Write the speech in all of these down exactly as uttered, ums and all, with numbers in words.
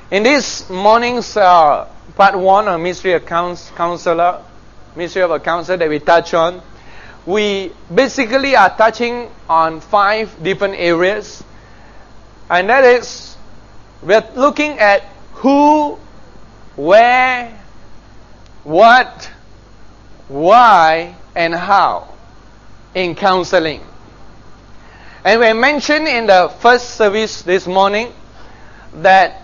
In this morning's uh, part one of Mystery of Couns- Counselor, Mystery of a Counselor that we touch on, we basically are touching on five different areas. And that is, we're looking at who, where, what, why, and how in counseling. And we mentioned in the first service this morning that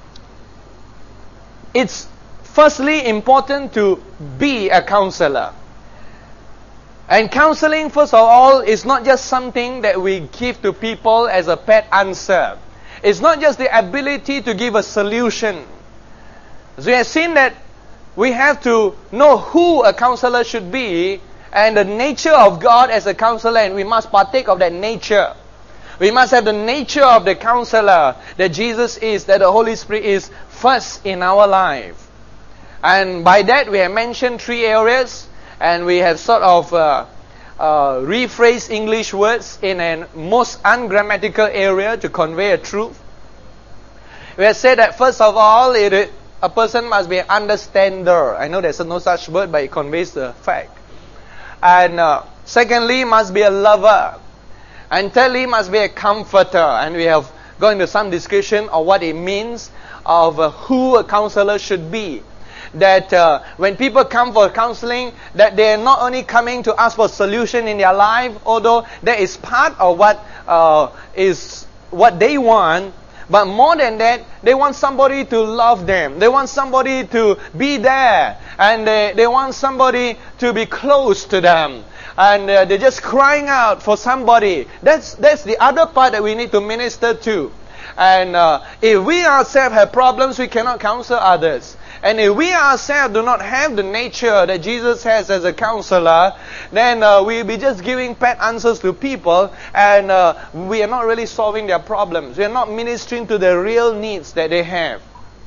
it's firstly important to be a counselor. And counseling, first of all, is not just something that we give to people as a pet answer. It's not just the ability to give a solution. So we have seen that we have to know who a counselor should be and the nature of God as a counselor, and we must partake of that nature. We must have the nature of the counselor that Jesus is, that the Holy Spirit is first in our life. And by that we have mentioned three areas, and we have sort of uh, uh, rephrased English words in a most ungrammatical area to convey a truth. We have said that first of all, it, a person must be an understander. I know there's no such word, but it conveys the fact. And uh, secondly, must be a lover. And thirdly, must be a comforter. And we have gone into some discussion of what it means of uh, who a counselor should be. That uh, when people come for counseling, that they are not only coming to ask for solution in their life, although that is part of what uh, is what they want, but more than that, they want somebody to love them. They want somebody to be there, and they, they want somebody to be close to them. And uh, they're just crying out for somebody. That's that's the other part that we need to minister to. And uh, if we ourselves have problems, we cannot counsel others. And if we ourselves do not have the nature that Jesus has as a counselor, then uh, we'll be just giving pet answers to people, and uh, we are not really solving their problems. We are not ministering to the real needs that they have.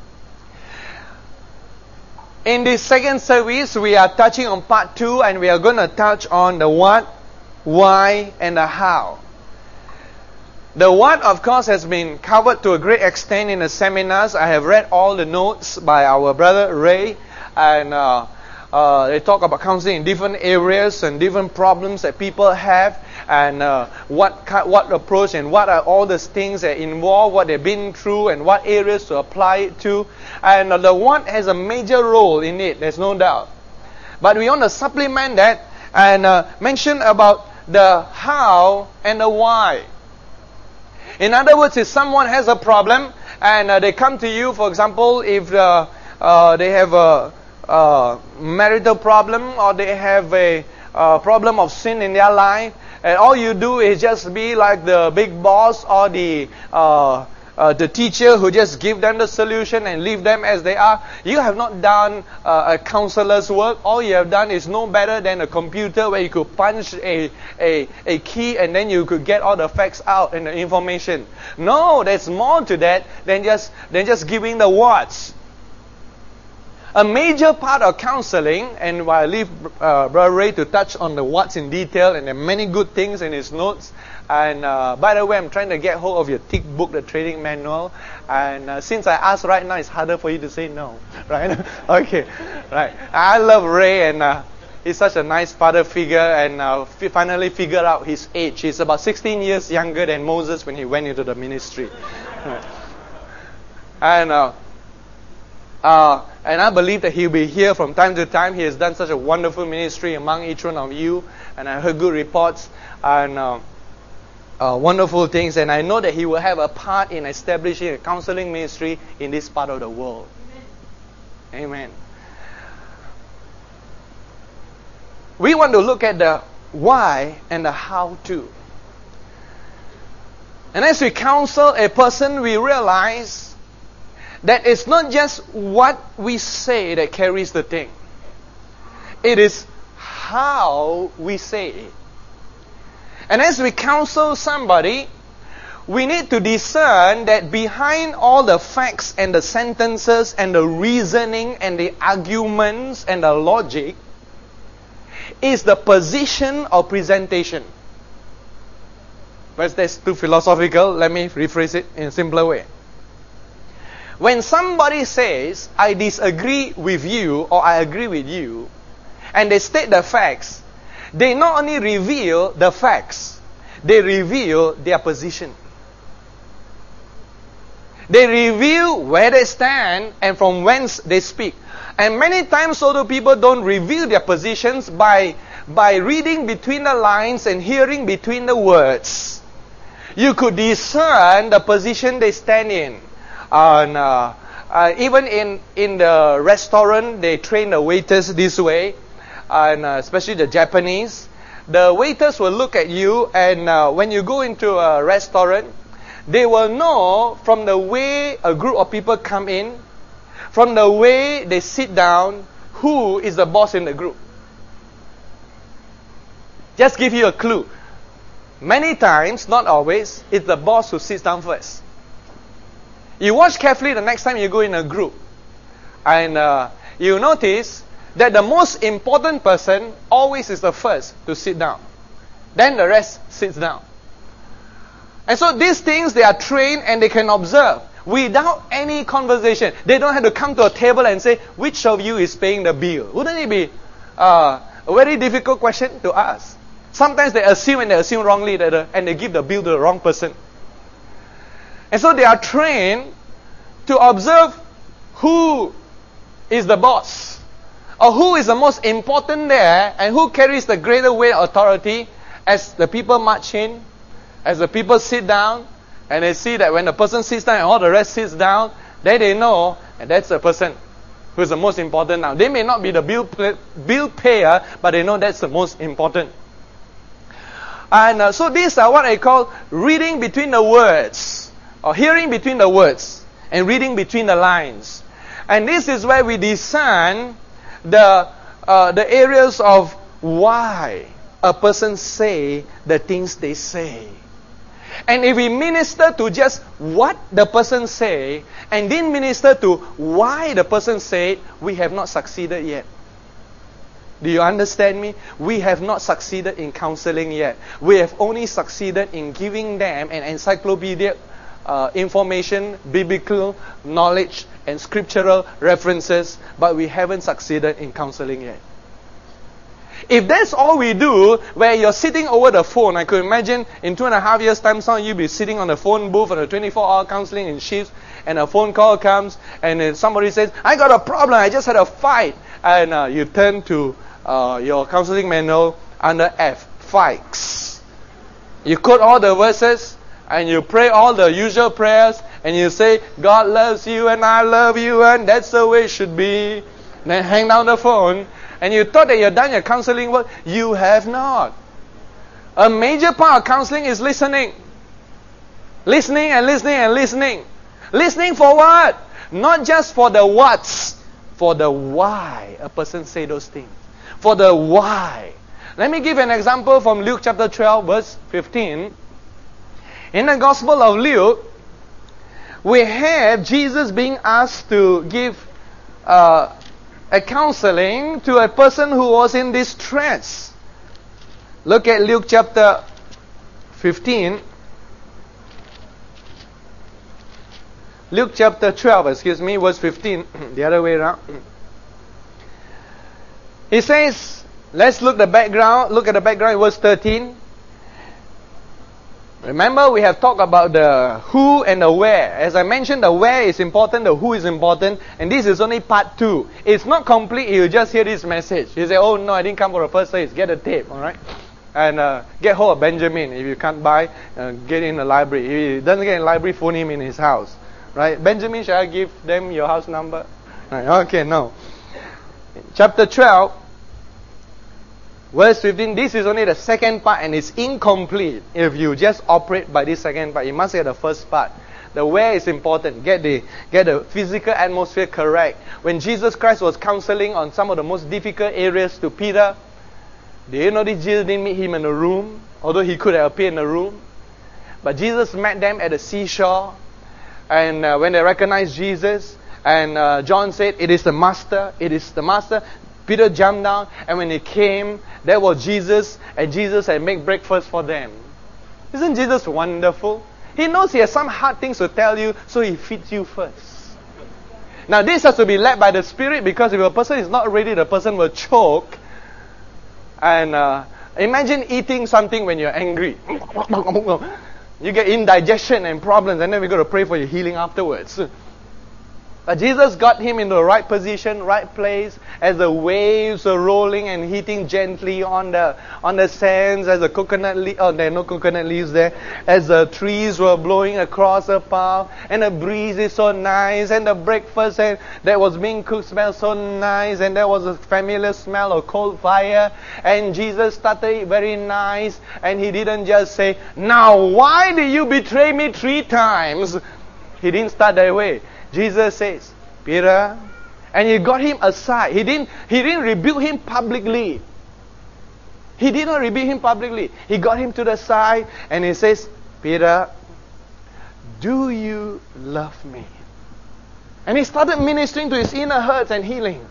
In this second service, we are touching on part two, and we are going to touch on the what, why, and the how. The what, of course, has been covered to a great extent in the seminars. I have read all the notes by our brother Ray, and uh, uh, they talk about counseling in different areas and different problems that people have, and uh, what what approach and what are all the things that involve, what they've been through, and what areas to apply it to. And uh, the what has a major role in it, there's no doubt. But we want to supplement that and uh, mention about the how and the why. In other words, if someone has a problem and uh, they come to you, for example, if uh, uh, they have a, a marital problem or they have a, a problem of sin in their life, and all you do is just be like the big boss or the uh, uh, the teacher who just give them the solution and leave them as they are, you have not done uh, a counselor's work. All you have done is no better than a computer where you could punch a, a, a key and then you could get all the facts out and the information. No, there's more to that than just, than just giving the words. A major part of counseling, and while I leave uh, Brother Ray to touch on the what's in detail, and there are many good things in his notes. And uh, by the way, I'm trying to get hold of your thick book, the training manual. And uh, since I asked right now, it's harder for you to say no, right? Okay, right. I love Ray, and uh, he's such a nice father figure. And uh, f- finally figured out his age. He's about sixteen years younger than Moses when he went into the ministry. Right. And uh, uh, and I believe that he'll be here from time to time. He has done such a wonderful ministry among each one of you, and I heard good reports and uh, uh, wonderful things. And I know that he will have a part in establishing a counseling ministry in this part of the world. Amen. Amen. We want to look at the why and the how to. And as we counsel a person, we realize that it's not just what we say that carries the thing. It is how we say it. And as we counsel somebody, we need to discern that behind all the facts and the sentences and the reasoning and the arguments and the logic is the position of presentation. But that's too philosophical. Let me rephrase it in a simpler way. When somebody says, I disagree with you or I agree with you, and they state the facts, they not only reveal the facts, they reveal their position. They reveal where they stand and from whence they speak. And many times other people don't reveal their positions by, by reading between the lines and hearing between the words. You could discern the position they stand in. And, uh, uh, even in, in the restaurant, they train the waiters this way. And uh, especially the Japanese. The waiters will look at you, and uh, when you go into a restaurant, they will know from the way a group of people come in, from the way they sit down, who is the boss in the group. Just give you a clue. Many times, not always, it's the boss who sits down first. You watch carefully the next time you go in a group, and uh, you notice that the most important person always is the first to sit down. Then the rest sits down. And so these things, they are trained and they can observe without any conversation. They don't have to come to a table and say, which of you is paying the bill? Wouldn't it be uh, a very difficult question to ask? Sometimes they assume and they assume wrongly that the, and they give the bill to the wrong person. And so they are trained to observe who is the boss, or who is the most important there, and who carries the greater weight of authority as the people march in, as the people sit down, and they see that when the person sits down and all the rest sits down, then they know, and that's the person who is the most important now. They may not be the bill pay, bill payer, but they know that's the most important. And uh, so these are what I call reading between the words, or hearing between the words, and reading between the lines. And this is where we discern the uh, the areas of why a person say the things they say. And if we minister to just what the person say, and didn't minister to why the person said, we have not succeeded yet. Do you understand me? We have not succeeded in counseling yet. We have only succeeded in giving them an encyclopedic uh, information, biblical knowledge, and scriptural references, but we haven't succeeded in counseling yet. If that's all we do, where you're sitting over the phone, I could imagine in two and a half years' time, some of you be sitting on the phone booth on a twenty-four hour counseling in shifts, and a phone call comes, and then somebody says, I got a problem, I just had a fight. And uh, you turn to uh, your counseling manual under F, fights. You quote all the verses, and you pray all the usual prayers, and you say, God loves you, and I love you, and that's the way it should be. Then hang down the phone. And you thought that you've done your counseling work. You have not. A major part of counseling is listening. Listening and listening and listening. Listening for what? Not just for the what's, for the why a person say those things. For the why. Let me give an example from Luke chapter twelve, verse fifteen. In the Gospel of Luke, we have Jesus being asked to give uh, a counseling to a person who was in distress. Look at Luke chapter fifteen. Luke chapter twelve, excuse me, verse fifteen. The other way around. He says, let's look the background. Look at the background in verse thirteen. Remember, we have talked about the who and the where. As I mentioned, the where is important, the who is important, and this is only part two. It's not complete, you just hear this message. You say, oh no, I didn't come for the first service. Get a tape, alright? And uh, get hold of Benjamin. If you can't buy, uh, get in the library. If he doesn't get in the library, phone him in his house. Right? Benjamin, shall I give them your house number? Right, okay, no. Chapter twelve. Verse fifteen, this is only the second part and it's incomplete if you just operate by this second part. You must get the first part. The where is important. Get the, get the physical atmosphere correct. When Jesus Christ was counseling on some of the most difficult areas to Peter, do you know that Jesus didn't meet him in a room? Although he could have appeared in a room. But Jesus met them at the seashore. And uh, when they recognized Jesus, and uh, John said, it is the Master, it is the Master. Peter jumped down, and when he came, there was Jesus, and Jesus had made breakfast for them. Isn't Jesus wonderful? He knows he has some hard things to tell you, so he feeds you first. Now this has to be led by the Spirit, because if a person is not ready, the person will choke. And uh, imagine eating something when you're angry. You get indigestion and problems, and then we're going to pray for your healing afterwards. But Jesus got him in the right position, right place, as the waves were rolling and hitting gently on the on the sands, as the coconut leaves, oh, there are no coconut leaves there, as the trees were blowing across the path, and the breeze is so nice, and the breakfast and that was being cooked smelled so nice, and there was a familiar smell of cold fire, and Jesus started it very nice, and he didn't just say, "Now why did you betray me three times?" He didn't start that way. Jesus says, "Peter," and he got him aside. He didn't, he didn't rebuke him publicly. He did not rebuke him publicly. He got him to the side and he says, "Peter, do you love me?" And he started ministering to his inner hurts and healing.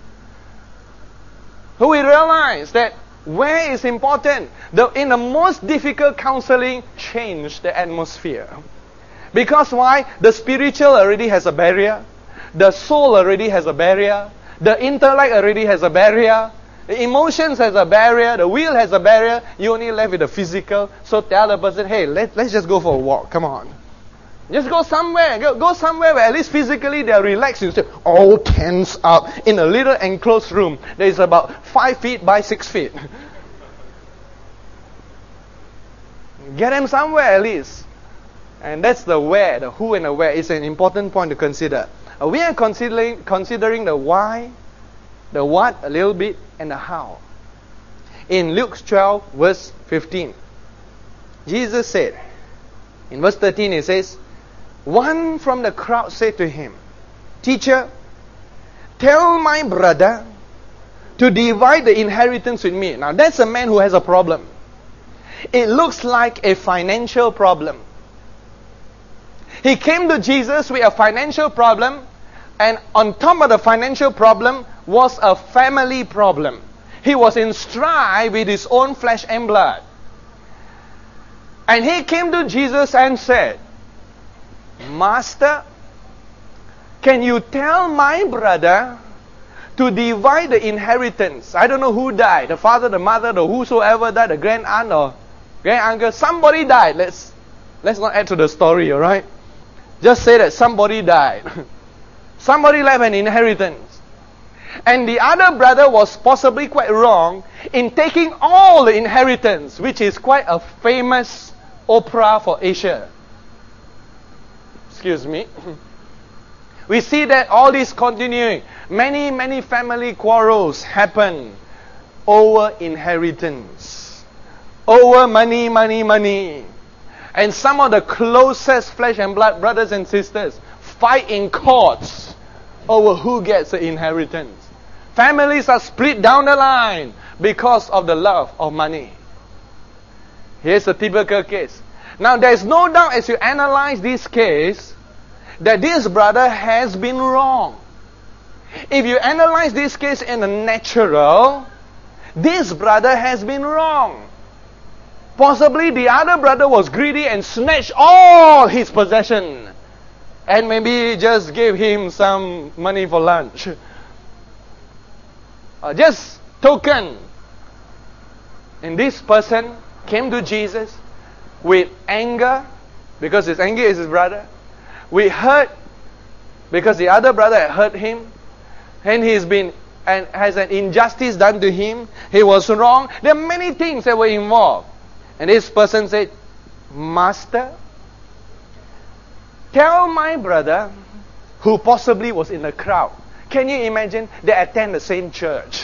So we realized that where is important, the, in the most difficult counseling, change the atmosphere. Because why? The spiritual already has a barrier. The soul already has a barrier. The intellect already has a barrier. The emotions has a barrier. The will has a barrier. You only left with the physical. So tell the person, "Hey, let, let's just go for a walk. Come on. Just go somewhere. Go, go somewhere where at least physically they are relaxed. Instead, all tense up in a little enclosed room that is about five feet by six feet. Get them somewhere at least. And that's the where, the who and the where is an important point to consider. Uh, we are considering considering the why, the what a little bit, and the how. In Luke twelve, verse fifteen, Jesus said, in verse thirteen it says, one from the crowd said to him, "Teacher, tell my brother to divide the inheritance with me." Now that's a man who has a problem. It looks like a financial problem. He came to Jesus with a financial problem, and on top of the financial problem was a family problem. He was in strife with his own flesh and blood. And he came to Jesus and said, "Master, can you tell my brother to divide the inheritance?" I don't know who died, the father, the mother, the whosoever died, the grand aunt or grand uncle. Somebody died. Let's let's not add to the story, alright? Just say that somebody died. Somebody left an inheritance. And the other brother was possibly quite wrong in taking all the inheritance, which is quite a famous opera for Asia. Excuse me. We see that all this continuing. Many, many family quarrels happen over inheritance. Over money, money, money. And some of the closest flesh and blood brothers and sisters fight in courts over who gets the inheritance. Families are split down the line because of the love of money. Here's a typical case. Now there is no doubt as you analyze this case that this brother has been wrong. If you analyze this case in a natural, this brother has been wrong. Possibly the other brother was greedy and snatched all his possession and maybe just gave him some money for lunch. Uh, just token. And this person came to Jesus with anger, because his anger is his brother, with hurt because the other brother had hurt him, and he's been and has an injustice done to him. He was wrong. There are many things that were involved. And this person said, "Master, tell my brother," who possibly was in the crowd. Can you imagine? They attend the same church.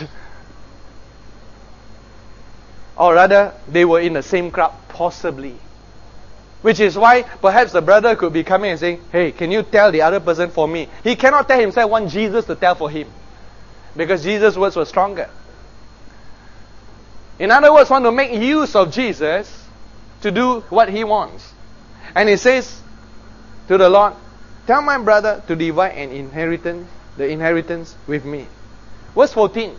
Or rather, they were in the same crowd, possibly. Which is why perhaps the brother could be coming and saying, "Hey, can you tell the other person for me?" He cannot tell himself, want Jesus to tell for him. Because Jesus' words were stronger. In other words, want to make use of Jesus to do what he wants. And he says to the Lord, "Tell my brother to divide an inheritance, the inheritance with me." Verse fourteen.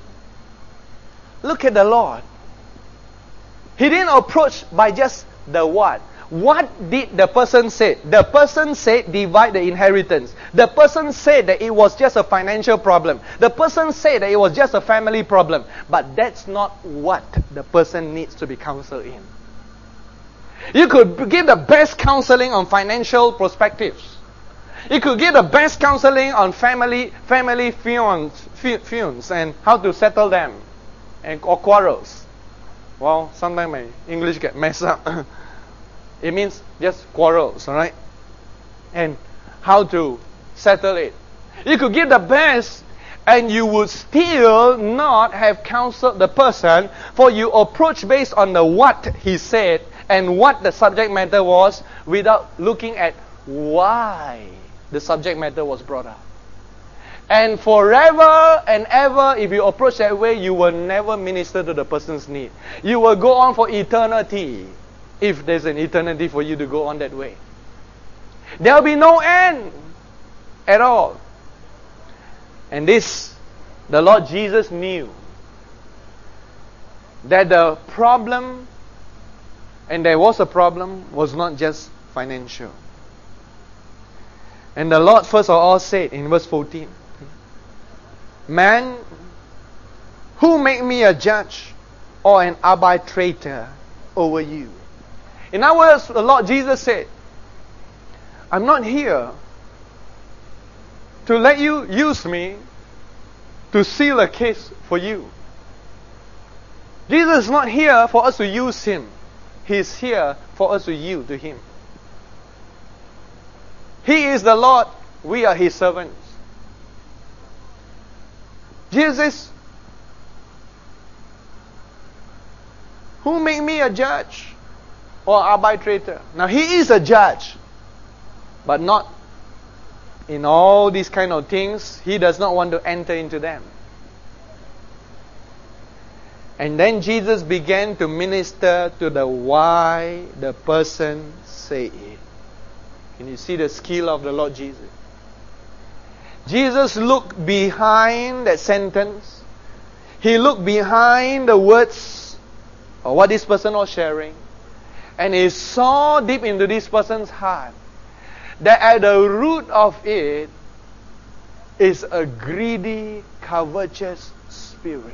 Look at the Lord. He didn't approach by just the what. What did the person say? The person said divide the inheritance. The person said that it was just a financial problem. The person said that it was just a family problem. But that's not what the person needs to be counseled in. You could give the best counseling on financial perspectives. You could give the best counseling on family family feuds, feuds and how to settle them and or quarrels. Well, sometimes my English get messed up. It means just quarrels, alright? And how to settle it. You could give the best and you would still not have counseled the person, for you approach based on the what he said and what the subject matter was without looking at why the subject matter was brought up. And forever and ever, if you approach that way, you will never minister to the person's need. You will go on for eternity, if there's an eternity for you to go on that way. There will be no end at all. And this, the Lord Jesus knew that the problem, and there was a problem, was not just financial. And the Lord first of all said in verse fourteen, man, who make me a judge or an arbitrator over you? In other words, the Lord Jesus said, I'm not here to let you use me to seal a case for you. Jesus is not here for us to use Him. He is here for us to yield to Him. He is the Lord. We are His servants. Jesus says, who make me a judge or arbitrator? Now He is a judge, but not in all these kind of things. He does not want to enter into them. And then Jesus began to minister to the why the person say it. Can you see the skill of the Lord Jesus? Jesus looked behind that sentence. He looked behind the words or what this person was sharing. And he saw deep into this person's heart that at the root of it is a greedy, covetous spirit.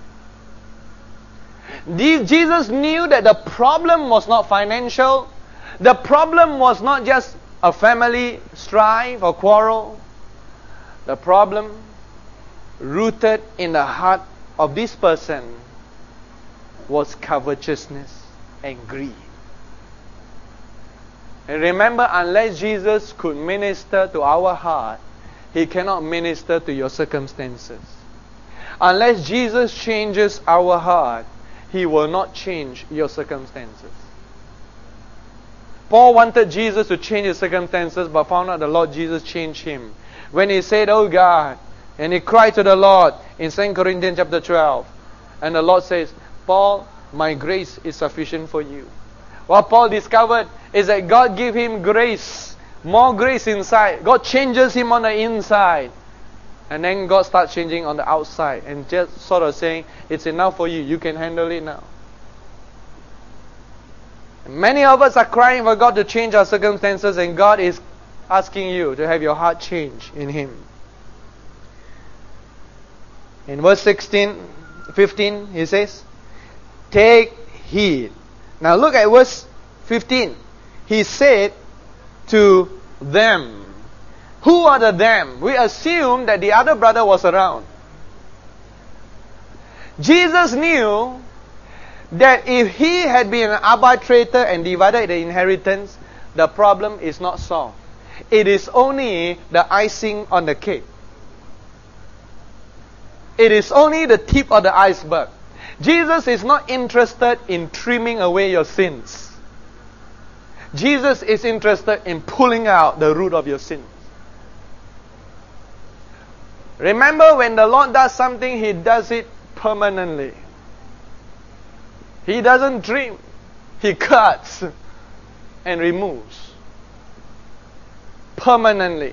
Jesus knew that the problem was not financial. The problem was not just a family strife or quarrel. The problem rooted in the heart of this person was covetousness and greed. And remember, unless Jesus could minister to our heart, He cannot minister to your circumstances. Unless Jesus changes our heart, He will not change your circumstances. Paul wanted Jesus to change his circumstances, but found out the Lord Jesus changed him. When he said, oh God, and he cried to the Lord in Second Corinthians chapter twelve. And the Lord says, Paul, my grace is sufficient for you. What Paul discovered is that God gave him grace, more grace inside. God changes him on the inside. And then God starts changing on the outside and just sort of saying, it's enough for you. You can handle it now. Many of us are crying for God to change our circumstances, and God is asking you to have your heart changed in Him. In verse sixteen, fifteen, He says, take heed. Now look at verse fifteen. He said to them. Who are the them? We assume that the other brother was around. Jesus knew that if he had been an arbitrator and divided the inheritance, the problem is not solved. It is only the icing on the cake. It is only the tip of the iceberg. Jesus is not interested in trimming away your sins. Jesus is interested in pulling out the root of your sins. Remember, when the Lord does something, He does it permanently. He doesn't trim. He cuts and removes. Permanently.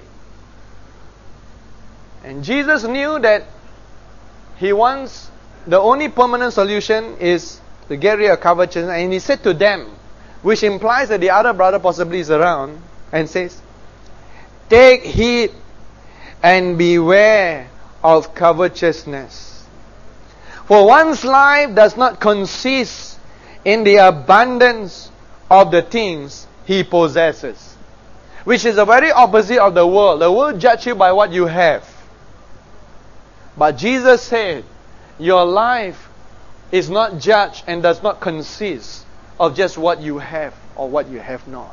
And Jesus knew that He wants, the only permanent solution is to get rid of covetousness. And He said to them, which implies that the other brother possibly is around, and says, "Take heed and beware of covetousness. For one's life does not consist in the abundance of the things he possesses." Which is the very opposite of the world. The world judges you by what you have. But Jesus said, your life is not judged and does not consist of just what you have or what you have not.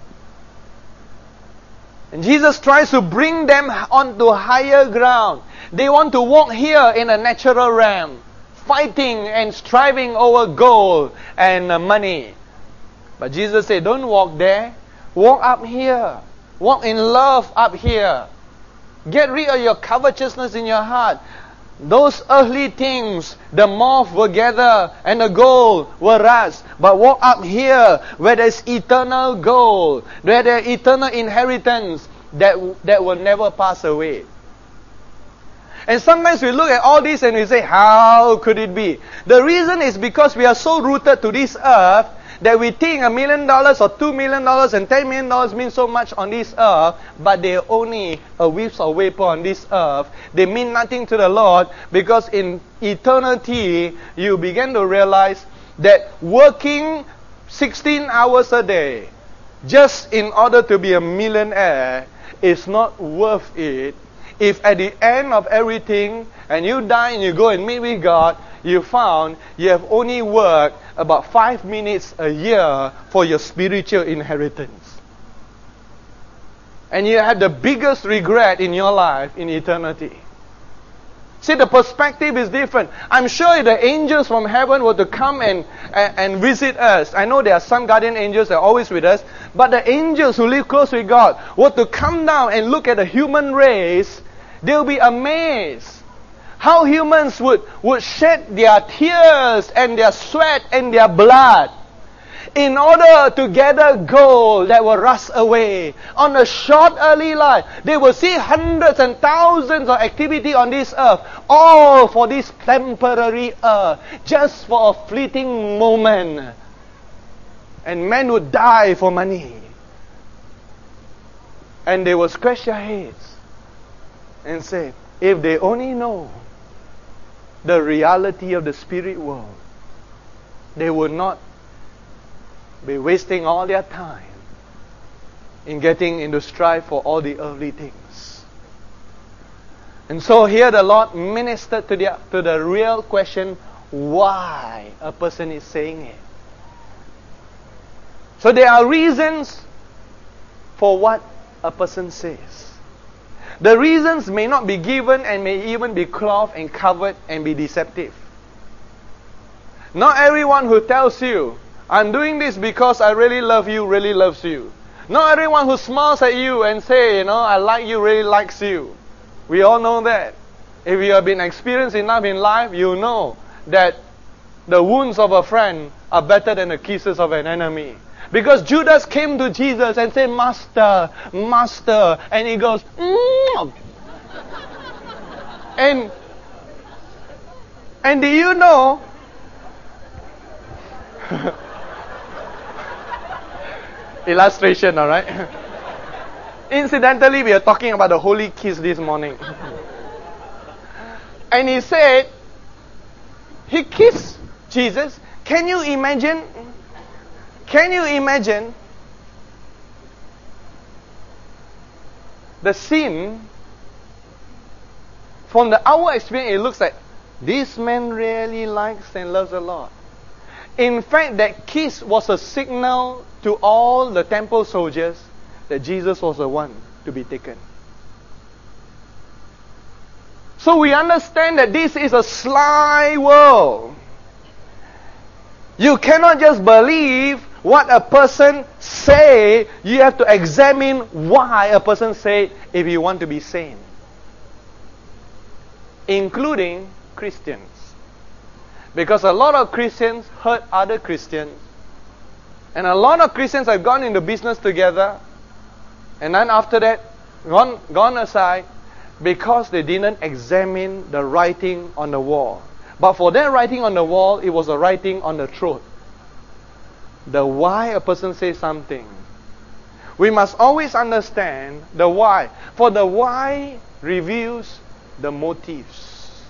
And Jesus tries to bring them onto higher ground. They want to walk here in a natural realm, fighting and striving over gold and money. But Jesus said, don't walk there. Walk up here. Walk in love up here. Get rid of your covetousness in your heart. Those earthly things, the moth will gather and the gold will rust. But walk up here where there's eternal gold, where there's eternal inheritance that, that will never pass away. And sometimes we look at all this and we say, how could it be? The reason is because we are so rooted to this earth that we think a million dollars or two million dollars and ten million dollars mean so much on this earth, but they're only a wisp of vapor on this earth. They mean nothing to the Lord, because in eternity, you begin to realize that working sixteen hours a day just in order to be a millionaire is not worth it. If at the end of everything, and you die and you go and meet with God, you found you have only worked about five minutes a year for your spiritual inheritance. And you have the biggest regret in your life in eternity. See, the perspective is different. I'm sure if the angels from heaven were to come and, and, and visit us, I know there are some guardian angels that are always with us, but the angels who live close with God were to come down and look at the human race, they'll be amazed. How humans would, would shed their tears and their sweat and their blood in order to gather gold that will rust away. On a short early life, they will see hundreds and thousands of activity on this earth, all for this temporary earth, just for a fleeting moment. And men would die for money. And they will scratch their heads and say, if they only know the reality of the spirit world, they would not be wasting all their time in getting into strife for all the earthly things. And so here the Lord ministered to the, to the real question, why a person is saying it. So there are reasons for what a person says. The reasons may not be given and may even be clothed and covered and be deceptive. Not everyone who tells you, I'm doing this because I really love you, really loves you. Not everyone who smiles at you and say, you know, I like you, really likes you. We all know that. If you have been experienced enough in life, you know that the wounds of a friend are better than the kisses of an enemy. Because Judas came to Jesus and said, Master, Master. And he goes, mm. and, and do you know, illustration, alright? Incidentally, we are talking about the holy kiss this morning. And he said, he kissed Jesus. Can you imagine? Can you imagine the scene? From the outward experience, it looks like this man really likes and loves the Lord. In fact, that kiss was a signal to all the temple soldiers that Jesus was the one to be taken. So we understand that this is a sly world. You cannot just believe what a person say. You have to examine why a person say if you want to be sane. Including Christians. Because a lot of Christians hurt other Christians. And a lot of Christians have gone into business together. And then after that, gone, gone aside because they didn't examine the writing on the wall. But for that writing on the wall, it was a writing on the throat. the why a person says something. We must always understand the why. For the why reveals the motives.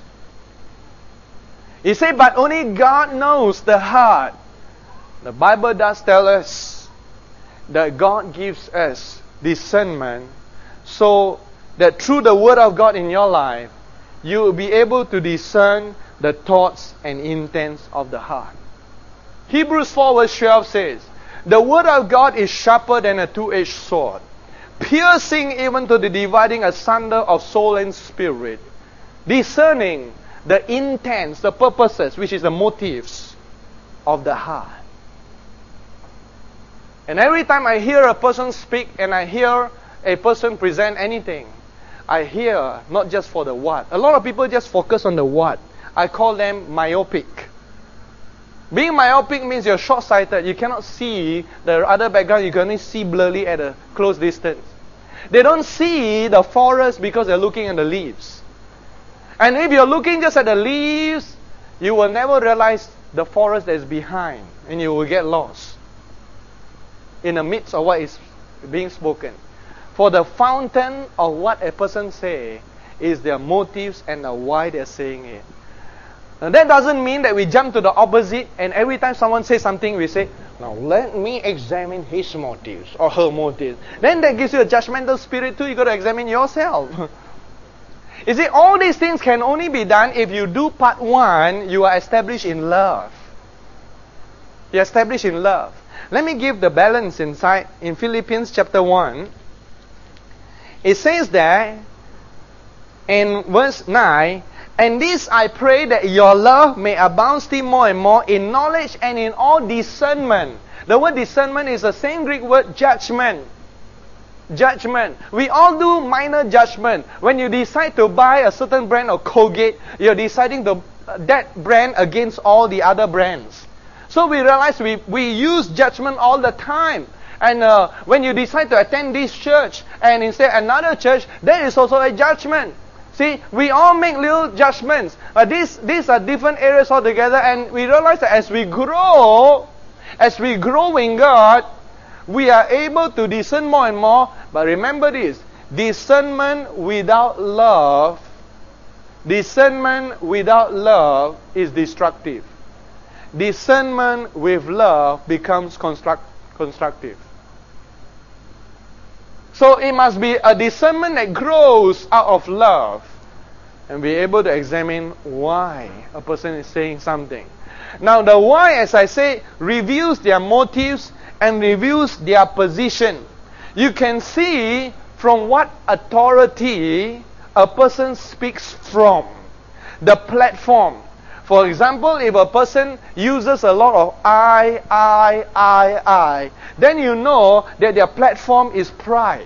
He said, but only God knows the heart. The Bible does tell us that God gives us discernment so that through the Word of God in your life, you will be able to discern the thoughts and intents of the heart. Hebrews four verse twelve says, the Word of God is sharper than a two-edged sword, piercing even to the dividing asunder of soul and spirit, discerning the intents, the purposes, which is the motives of the heart. And every time I hear a person speak and I hear a person present anything, I hear not just for the what. A lot of people just focus on the what. I call them myopic. Being myopic means you're short-sighted. You cannot see the other background. You can only see blurry at a close distance. They don't see the forest because they're looking at the leaves. And if you're looking just at the leaves, you will never realize the forest that is behind. And you will get lost in the midst of what is being spoken. For the fountain of what a person say is their motives and the why they're saying it. And that doesn't mean that we jump to the opposite and every time someone says something we say, now let me examine his motives or her motives. Then that gives you a judgmental spirit too. You got to examine yourself. You see, all these things can only be done if you do part one, you are established in love. You're established in love. Let me give the balance inside in Philippians chapter one. It says there in verse nine, and this I pray that your love may abound still more and more in knowledge and in all discernment. The word discernment is the same Greek word judgment. Judgment. We all do minor judgment. When you decide to buy a certain brand of Colgate, you're deciding to that brand against all the other brands. So we realize we, we use judgment all the time. And uh, when you decide to attend this church and instead another church, that is also a judgment. See, we all make little judgments. But these, these are different areas altogether. And we realize that as we grow, as we grow in God, we are able to discern more and more. But remember this, discernment without love, discernment without love is destructive. Discernment with love becomes construct, constructive. So it must be a discernment that grows out of love and be able to examine why a person is saying something. Now the why, as I say, reveals their motives and reveals their position. You can see from what authority a person speaks from. The platform. For example, if a person uses a lot of I, I, I, I, then you know that their platform is pride.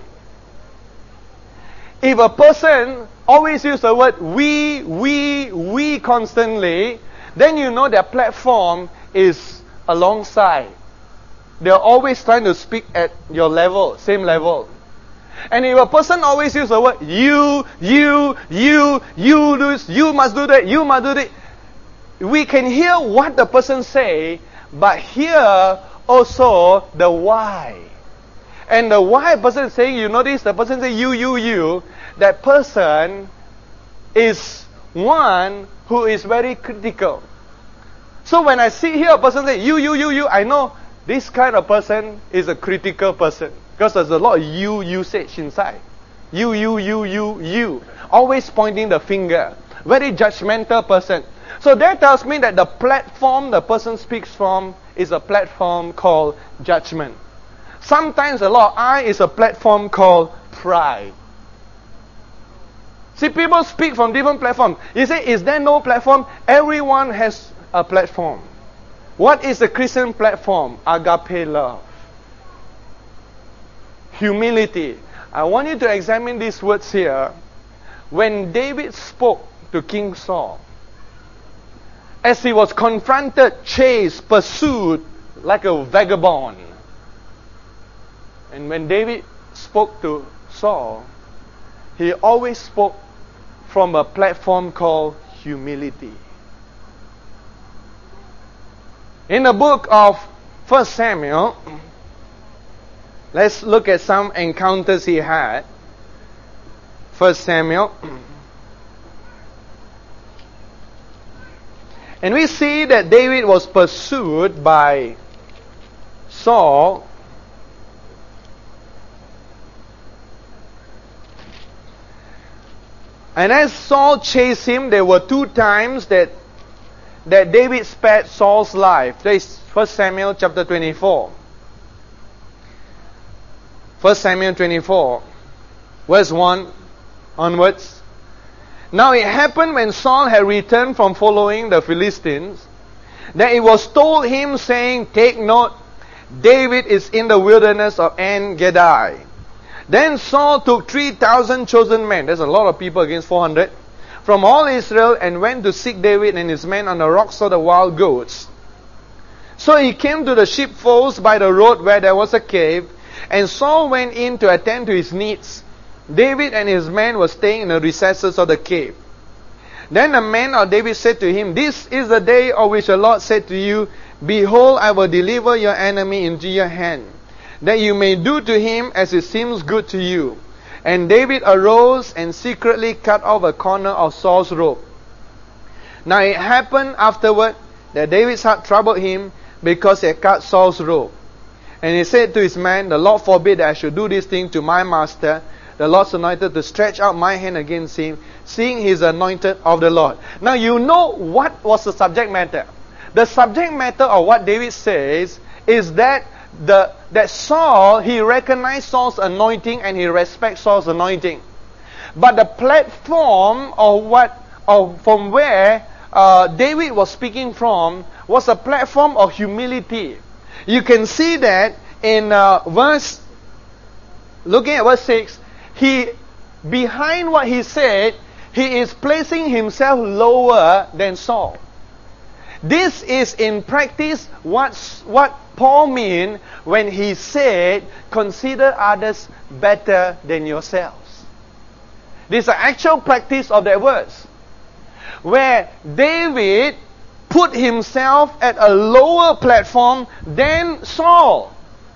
If a person always uses the word we, we, we constantly, then you know their platform is alongside. They're always trying to speak at your level, same level. And if a person always uses the word you, you, you, you do this, you must do that, you must do that, we can hear what the person say, but hear also the why. And the why person is saying, you notice the person say you, you, you, that person is one who is very critical. So when I see here a person say you, you, you, you, I know this kind of person is a critical person. Because there's a lot of you usage inside. You, you, you, you, you. Always pointing the finger. Very judgmental person. So that tells me that the platform the person speaks from is a platform called judgment. Sometimes a lot of I is a platform called pride. See, people speak from different platforms. You say, is there no platform? Everyone has a platform. What is the Christian platform? Agape love. Humility. I want you to examine these words here. When David spoke to King Saul, as he was confronted, chased, pursued like a vagabond. And when David spoke to Saul, he always spoke from a platform called humility. In the book of First Samuel. Let's look at some encounters he had. First Samuel. And we see that David was pursued by Saul. And as Saul chased him, there were two times that that David spared Saul's life. That is First Samuel chapter twenty-four. First Samuel twenty-four, verse one onwards. Now it happened when Saul had returned from following the Philistines, that it was told him, saying, Take note, David is in the wilderness of En-Gedi. Then Saul took three thousand chosen men, there's a lot of people against four hundred, from all Israel, and went to seek David and his men on the rocks of the wild goats. So he came to the sheepfolds by the road where there was a cave, and Saul went in to attend to his needs. David and his men were staying in the recesses of the cave. Then the men of David said to him, This is the day of which the Lord said to you, Behold, I will deliver your enemy into your hand, that you may do to him as it seems good to you. And David arose and secretly cut off a corner of Saul's robe. Now it happened afterward that David's heart troubled him because he had cut Saul's robe. And he said to his man, The Lord forbid that I should do this thing to my master, the Lord's anointed, to stretch out my hand against him, seeing he is anointed of the Lord. Now you know what was the subject matter. The subject matter of what David says is that the that Saul, he recognized Saul's anointing and he respects Saul's anointing. But the platform of what of from where uh, David was speaking from was a platform of humility. You can see that in uh, verse, looking at verse six, he, behind what he said, he is placing himself lower than Saul. This is in practice what, what Paul meant when he said, consider others better than yourselves. This is the actual practice of that verse, where David put himself at a lower platform than Saul.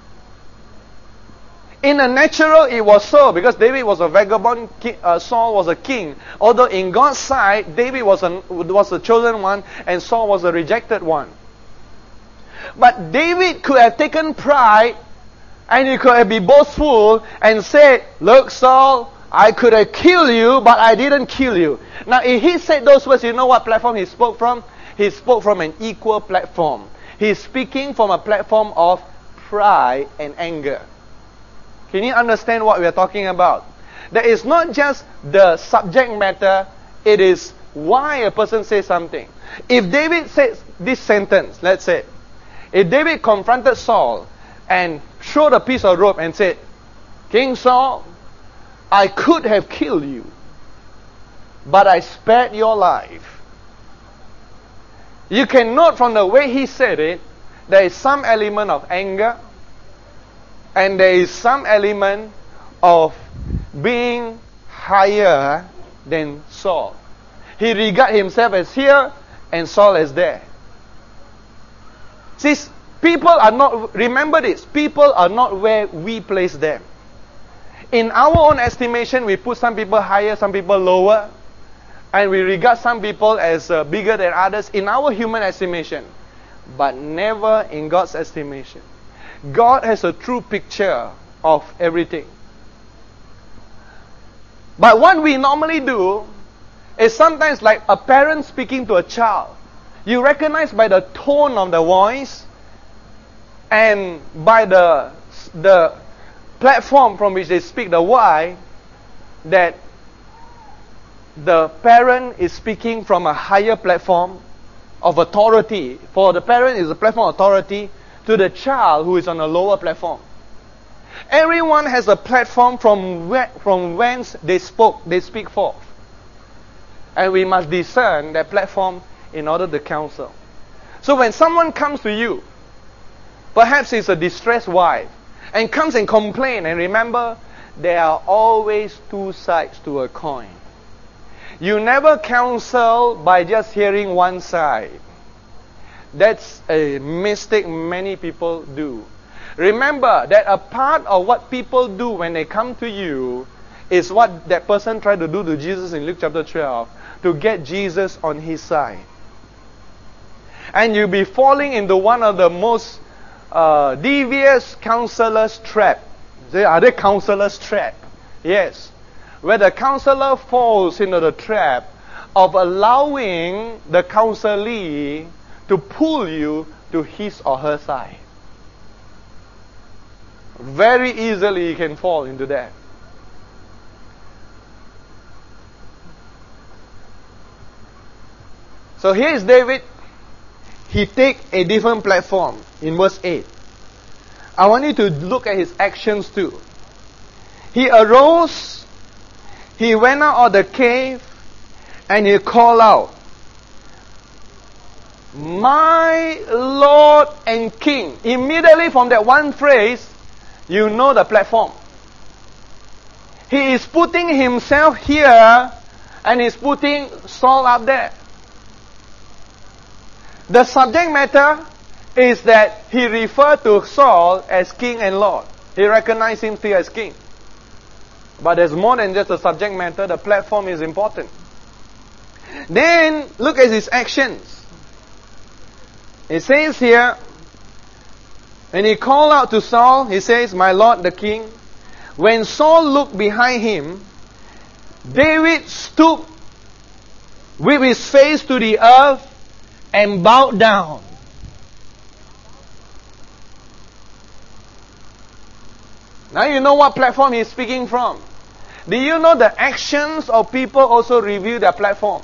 In the natural, it was so, because David was a vagabond, uh, Saul was a king. Although in God's sight, David was, an, was the chosen one, and Saul was the rejected one. But David could have taken pride, and he could have been boastful, and said, Look, Saul, I could have killed you, but I didn't kill you. Now, if he said those words, you know what platform he spoke from? He spoke from an equal platform. He's speaking from a platform of pride and anger. Can you understand what we are talking about? That is not just the subject matter, it is why a person says something. If David says this sentence, let's say, if David confronted Saul and showed a piece of rope and said, King Saul, I could have killed you, but I spared your life. You can note from the way he said it, there is some element of anger, and there is some element of being higher than Saul. He regards himself as here and Saul as there. See, people are not, remember this, people are not where we place them. In our own estimation, we put some people higher, some people lower, and we regard some people as uh, bigger than others in our human estimation, but never in God's estimation. God has a true picture of everything. But what we normally do is sometimes like a parent speaking to a child. You recognize by the tone of the voice and by the, the platform from which they speak, the why, that the parent is speaking from a higher platform of authority. For the parent is a platform of authority to the child who is on a lower platform. Everyone has a platform from where, from whence they spoke, they speak forth. And we must discern that platform in order to counsel. So when someone comes to you, perhaps it's a distressed wife, and comes and complains, and remember, there are always two sides to a coin. You never counsel by just hearing one side. That's a mistake many people do. Remember that a part of what people do when they come to you is what that person tried to do to Jesus in Luke chapter twelve, to get Jesus on his side. And you'll be falling into one of the most uh, devious counselor's trap. Are they counselor's trap? Yes. Where the counselor falls into the trap of allowing the counselee to pull you to his or her side. Very easily you can fall into that. So here is David. He take a different platform in verse eight. I want you to look at his actions too. He arose, he went out of the cave, and he called out, "My Lord and King." Immediately from that one phrase, you know the platform. He is putting himself here, and he's putting Saul up there. The subject matter is that he referred to Saul as king and Lord. He recognized him still as king. But there's more than just the subject matter. The platform is important. Then, look at his actions. It says here, and he called out to Saul, he says, "My Lord the king." When Saul looked behind him, David stooped with his face to the earth and bowed down. Now you know what platform he's speaking from. Do you know the actions of people also reveal their platform?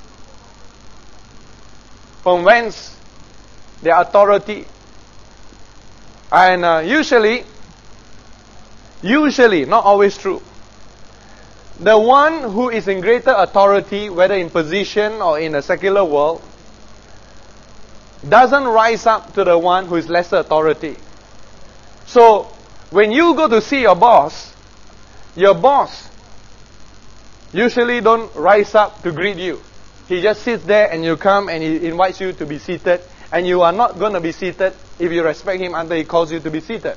From whence their authority. And uh, usually, usually, not always true, the one who is in greater authority, whether in position or in a secular world, doesn't rise up to the one who is lesser authority. So, when you go to see your boss, your boss usually don't rise up to greet you. He just sits there and you come and he invites you to be seated, and you are not going to be seated if you respect him until he calls you to be seated.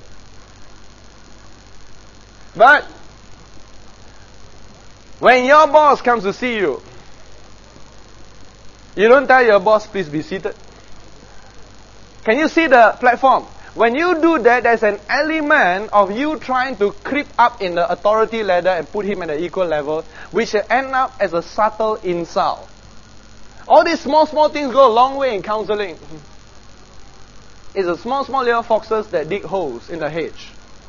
But when your boss comes to see you, you don't tell your boss, "Please be seated." Can you see the platform? When you do that, there's an element of you trying to creep up in the authority ladder and put him at an equal level, which will end up as a subtle insult. All these small, small things go a long way in counseling. It's the small, small little foxes that dig holes in the hedge.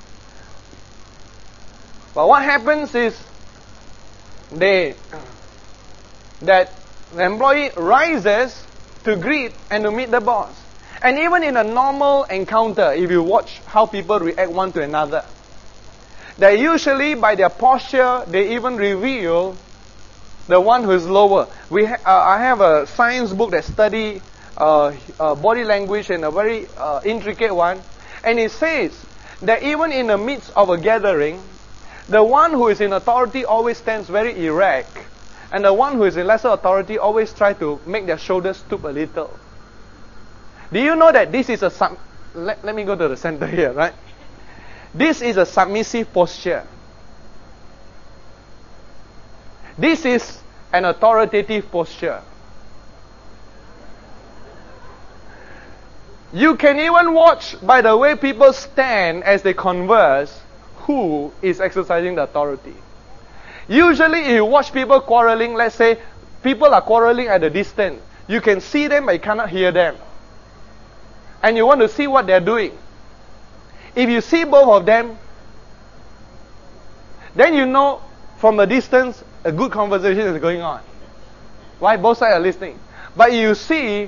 But what happens is, they, that the employee rises to greet and to meet the boss. And even in a normal encounter, if you watch how people react one to another, they usually, by their posture, they even reveal the one who is lower. We ha- uh, I have a science book that study uh, uh, body language, and a very uh, intricate one. And it says that even in the midst of a gathering, the one who is in authority always stands very erect, and the one who is in lesser authority always try to make their shoulders stoop a little. Do you know that this is a sub... Let, let me go to the center here, right? This is a submissive posture. This is an authoritative posture. You can even watch by the way people stand as they converse who is exercising the authority. Usually if you watch people quarreling, let's say people are quarreling at a distance, you can see them but you cannot hear them. And you want to see what they're doing. If you see both of them, then you know from a distance a good conversation is going on. Why? Both sides are listening. But you see,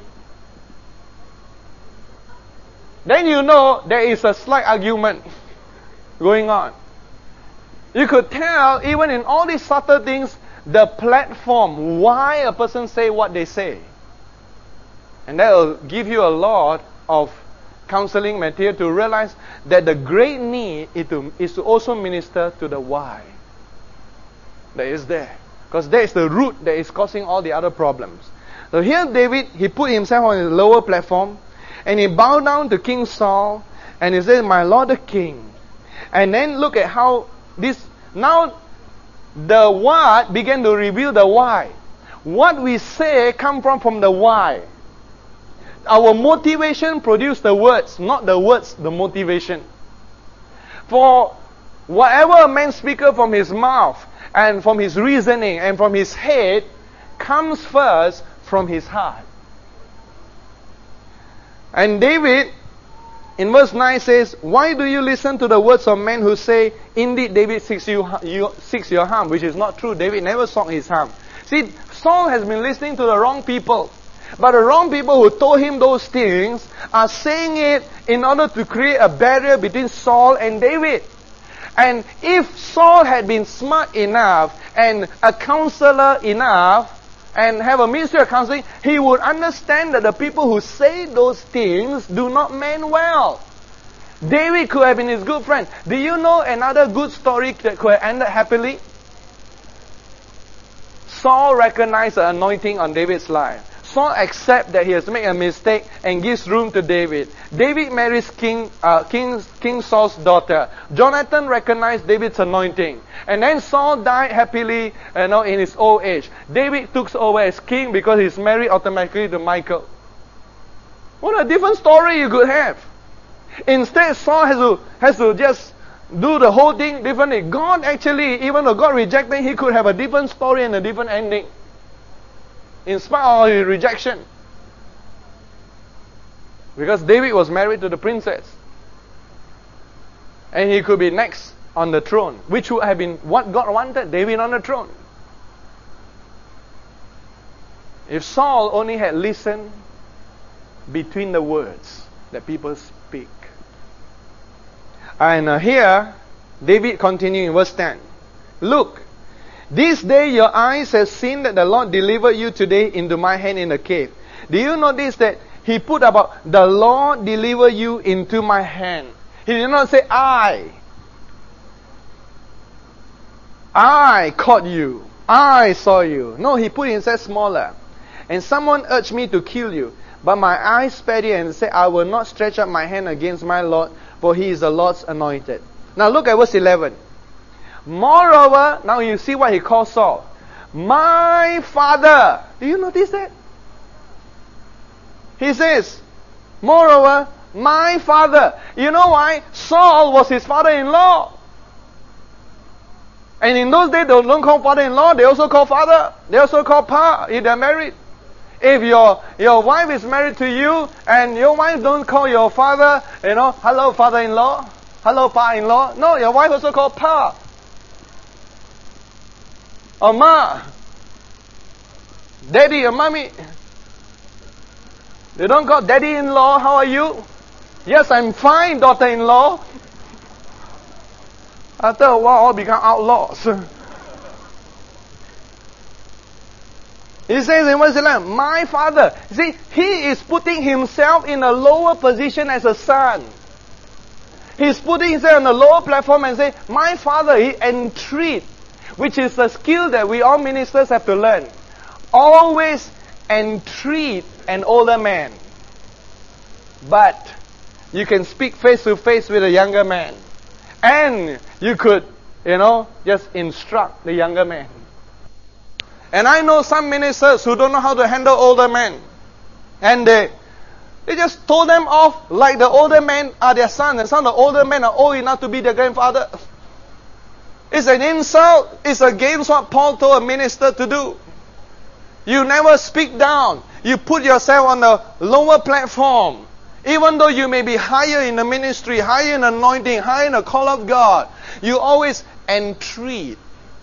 then you know there is a slight argument going on. You could tell, even in all these subtle things, the platform, why a person say what they say. And that will give you a lot of counseling material to realize that the great need is to, is to also minister to the why that is there. Because that is the root that is causing all the other problems. So here David, he put himself on a lower platform, and he bowed down to King Saul, and he said, "My Lord the King." And then look at how this, now the what began to reveal the why. What we say come from, from the why. Our motivation produces the words, not the words the motivation. For whatever a man speaketh from his mouth, and from his reasoning, and from his head, comes first from his heart. And David, in verse nine says, "Why do you listen to the words of men who say, indeed David seeks, you, you, seeks your harm?" Which is not true. David never sought his harm. See, Saul has been listening to the wrong people. But the wrong people who told him those things are saying it in order to create a barrier between Saul and David. And if Saul had been smart enough and a counselor enough and have a ministry of counseling, he would understand that the people who say those things do not mean well. David could have been his good friend. Do you know another good story that could have ended happily? Saul recognized the anointing on David's life. Saul accepts that he has made a mistake and gives room to David. David marries King, uh, King, King Saul's daughter. Jonathan recognized David's anointing. And then Saul died happily, you know, in his old age. David took over as king because he's married automatically to Michal. What a different story you could have. Instead, Saul has to, has to just do the whole thing differently. God actually, even though God rejected him, he could have a different story and a different ending. In spite of his rejection. Because David was married to the princess. And he could be next on the throne. Which would have been what God wanted. David on the throne. If Saul only had listened between the words that people speak. And uh, here, David continues in verse ten. Look, this day your eyes have seen that the Lord delivered you today into my hand in the cave. Do you notice that he put about, the Lord delivered you into my hand? He did not say, I. I caught you. I saw you. No, he put himself smaller. And someone urged me to kill you. But my eyes spared you and said, I will not stretch up my hand against my Lord, for he is the Lord's anointed. Now look at verse eleven. Moreover, now you see what he calls Saul. My father. Do you notice that? He says, moreover, my father. You know why? Saul was his father-in-law. And in those days, they don't call father-in-law, they also call father. They also call pa if they're married. If your, your wife is married to you, and your wife don't call your father, you know, hello father-in-law, hello pa-in-law. No, your wife also called pa. Or ma. Daddy or mommy. They don't call daddy-in-law, how are you? Yes, I'm fine, daughter-in-law. After a while, all become outlaws. He says in verse eleven, my father. See, he is putting himself in a lower position as a son. He's putting himself on a lower platform and say, my father, he entreat, which is a skill that we all ministers have to learn. Always entreat an older man. But you can speak face to face with a younger man. And you could, you know, just instruct the younger man. And I know some ministers who don't know how to handle older men. And they, they just told them off like the older men are their sons. And some of the older men are old enough to be their grandfather. It's an insult. It's against what Paul told a minister to do. You never speak down. You put yourself on the lower platform. Even though you may be higher in the ministry, higher in anointing, higher in the call of God, you always entreat.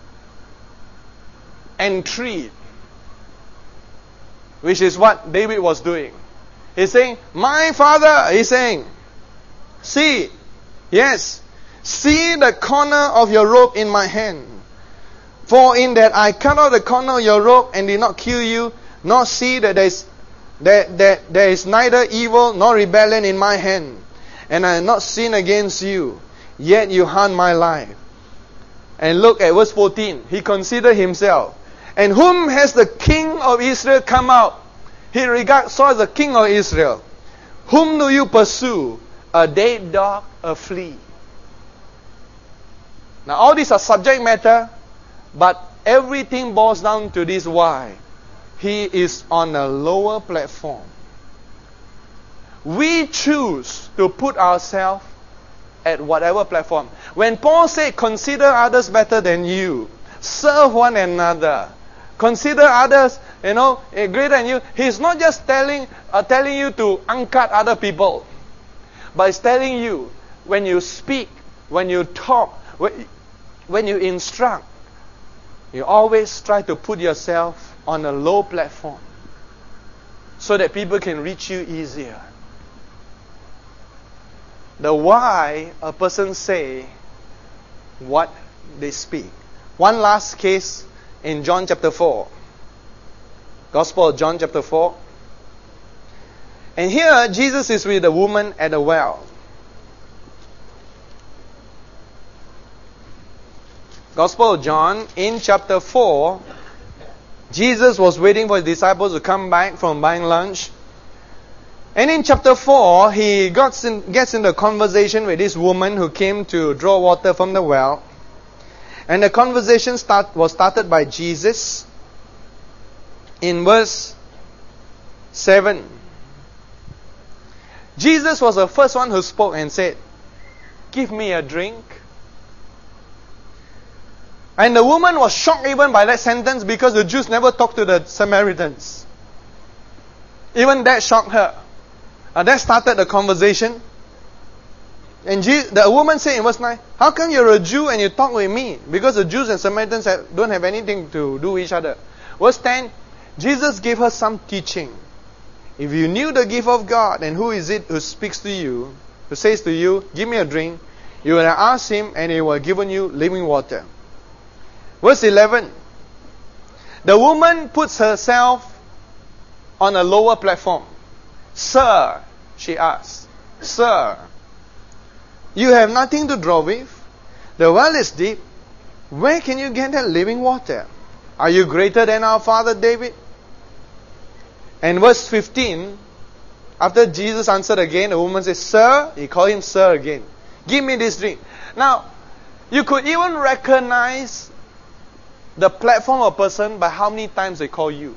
Entreat. Which is what David was doing. He's saying, my father, he's saying, see, yes, see the corner of your robe in my hand. For in that I cut out the corner of your robe and did not kill you, nor see that there is That, that there is neither evil nor rebellion in my hand, and I have not sinned against you, yet you hunt my life. And look at verse fourteen. He considered himself. And whom has the king of Israel come out? He regards Saul as the king of Israel. Whom do you pursue? A dead dog, a flea. Now all these are subject matter, but everything boils down to this why. He is on a lower platform. We choose to put ourselves at whatever platform. When Paul said, consider others better than you, serve one another, consider others, you know, greater than you, he's not just telling uh, telling you to uncut other people, but he's telling you, when you speak, when you talk, when, when you instruct, you always try to put yourself on a low platform so that people can reach you easier. The why a person say what they speak. One last case in John chapter four. Gospel of John chapter four. And here Jesus is with a woman at a well. Gospel of John in chapter four. Jesus was waiting for his disciples to come back from buying lunch. And in chapter four, he gets, in, gets into a conversation with this woman who came to draw water from the well. And the conversation start, was started by Jesus in verse seven. Jesus was the first one who spoke and said, "Give me a drink." And the woman was shocked even by that sentence because the Jews never talked to the Samaritans. Even that shocked her. And that started the conversation. And Je- the woman said in verse nine, "How come you're a Jew and you talk with me?" Because the Jews and Samaritans have, don't have anything to do with each other. Verse ten, Jesus gave her some teaching. If you knew the gift of God and who is it who speaks to you, who says to you, "Give me a drink," you will ask him and he will have given you living water. Verse eleven, the woman puts herself on a lower platform. "Sir," she asks, "Sir, you have nothing to draw with. The well is deep. Where can you get that living water? Are you greater than our father David?" And verse fifteen, after Jesus answered again, the woman says, "Sir," he called him sir again, "give me this drink." Now, you could even recognize the platform of a person by how many times they call you.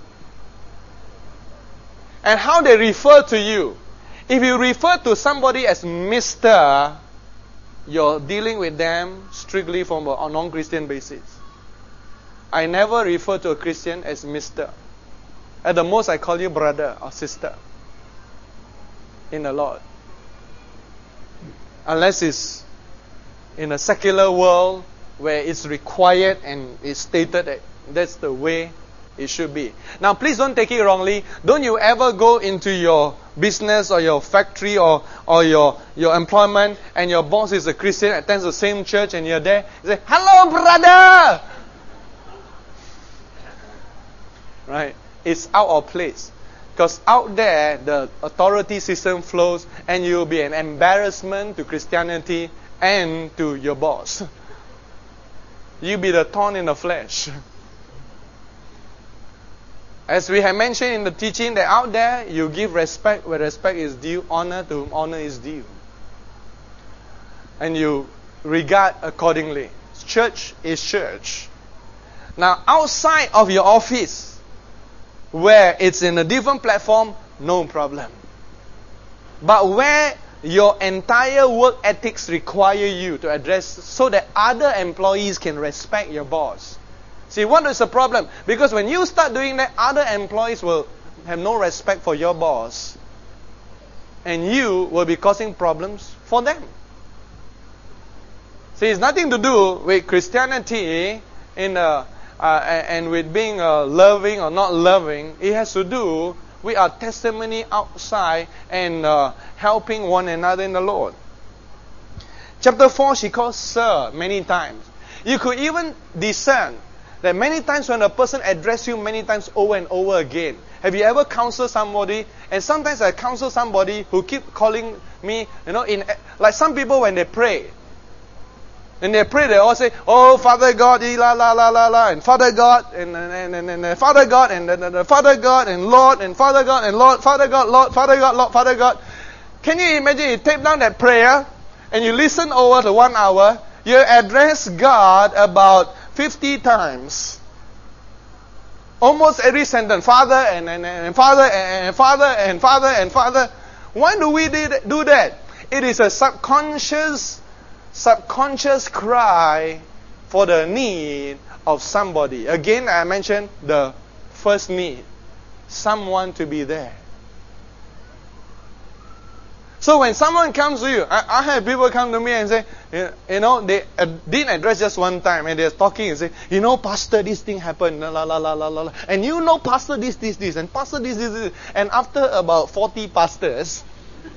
And how they refer to you. If you refer to somebody as Mister, you're dealing with them strictly from a non-Christian basis. I never refer to a Christian as Mister At the most, I call you brother or sister in the Lord. Unless it's in a secular world where it's required and it's stated that that's the way it should be. Now, please don't take it wrongly. Don't you ever go into your business or your factory or, or your, your employment and your boss is a Christian, attends the same church, and you're there. You say, "Hello, brother!" Right? It's out of place. Because out there, the authority system flows and you'll be an embarrassment to Christianity and to your boss. You'll be the thorn in the flesh. As we have mentioned in the teaching, that out there you give respect where respect is due, honor to whom honor is due. And you regard accordingly. Church is church. Now, outside of your office, where it's in a different platform, no problem. But where your entire work ethics require you to address so that other employees can respect your boss. See, what is the problem? Because when you start doing that, other employees will have no respect for your boss. And you will be causing problems for them. See, it's nothing to do with Christianity in a, uh, and with being uh, loving or not loving. It has to do with our testimony outside and uh, helping one another in the Lord. Chapter four, she calls sir many times. You could even discern that many times when a person addresses you many times over and over again. Have you ever counseled somebody? And sometimes I counsel somebody who keep calling me, you know, in like some people when they pray, And they pray, they all say, oh, Father God, la la la la la, and Father God, and and and, and, and Father God, and, and, and Father God, and Lord, and Father God, and Lord, Father God, Lord, Father God, Lord, Father God. Can you imagine you tape down that prayer, and you listen over the one hour, you address God about fifty times. Almost every sentence, Father, and, and, and Father, and, and Father, and Father, and Father. Why do we do that? It is a subconscious subconscious cry for the need of somebody. Again, I mentioned the first need. Someone to be there. So when someone comes to you, I, I have people come to me and say, you know, they uh, didn't address just one time, and they're talking and say, you know, Pastor, this thing happened, la la la la la la, and you know, Pastor, this, this, this, and Pastor, this, this, this, and after about forty pastors,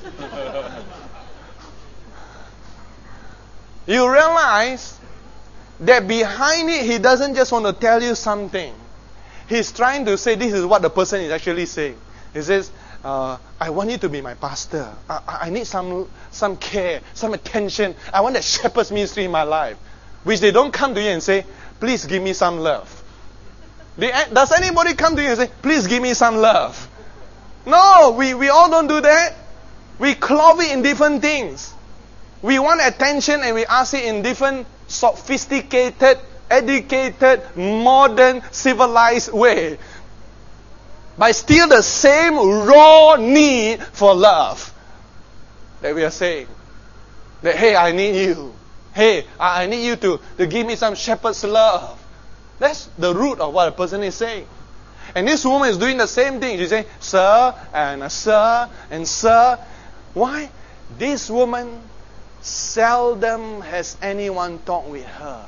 you realize that behind it, he doesn't just want to tell you something. He's trying to say, this is what the person is actually saying. He says, uh, I want you to be my pastor. I, I need some some care, some attention. I want that shepherd's ministry in my life. Which they don't come to you and say, please give me some love. They, does anybody come to you and say, please give me some love? No, we, we all don't do that. We clothe it in different things. We want attention and we ask it in different sophisticated, educated, modern, civilized way. But still the same raw need for love that we are saying. That, hey, I need you. Hey, I need you to, to give me some shepherd's love. That's the root of what a person is saying. And this woman is doing the same thing. She's saying, sir, and uh, sir, and sir. Why? This woman seldom has anyone talk with her.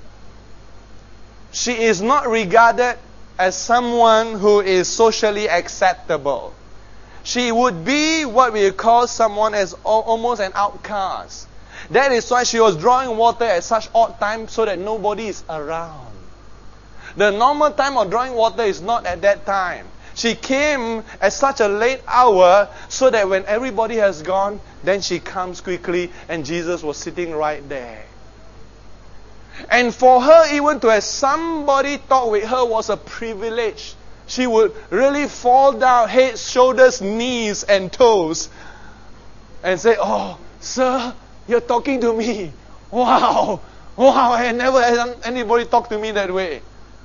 She is not regarded as someone who is socially acceptable. She would be what we call someone as almost an outcast. That is why she was drawing water at such odd times so that nobody is around. The normal time of drawing water is not at that time. She came at such a late hour so that when everybody has gone, then she comes quickly and Jesus was sitting right there. And for her even to have somebody talk with her was a privilege. She would really fall down, head, shoulders, knees and toes and say, oh, sir, you're talking to me. Wow, wow, I never had anybody talk to me that way.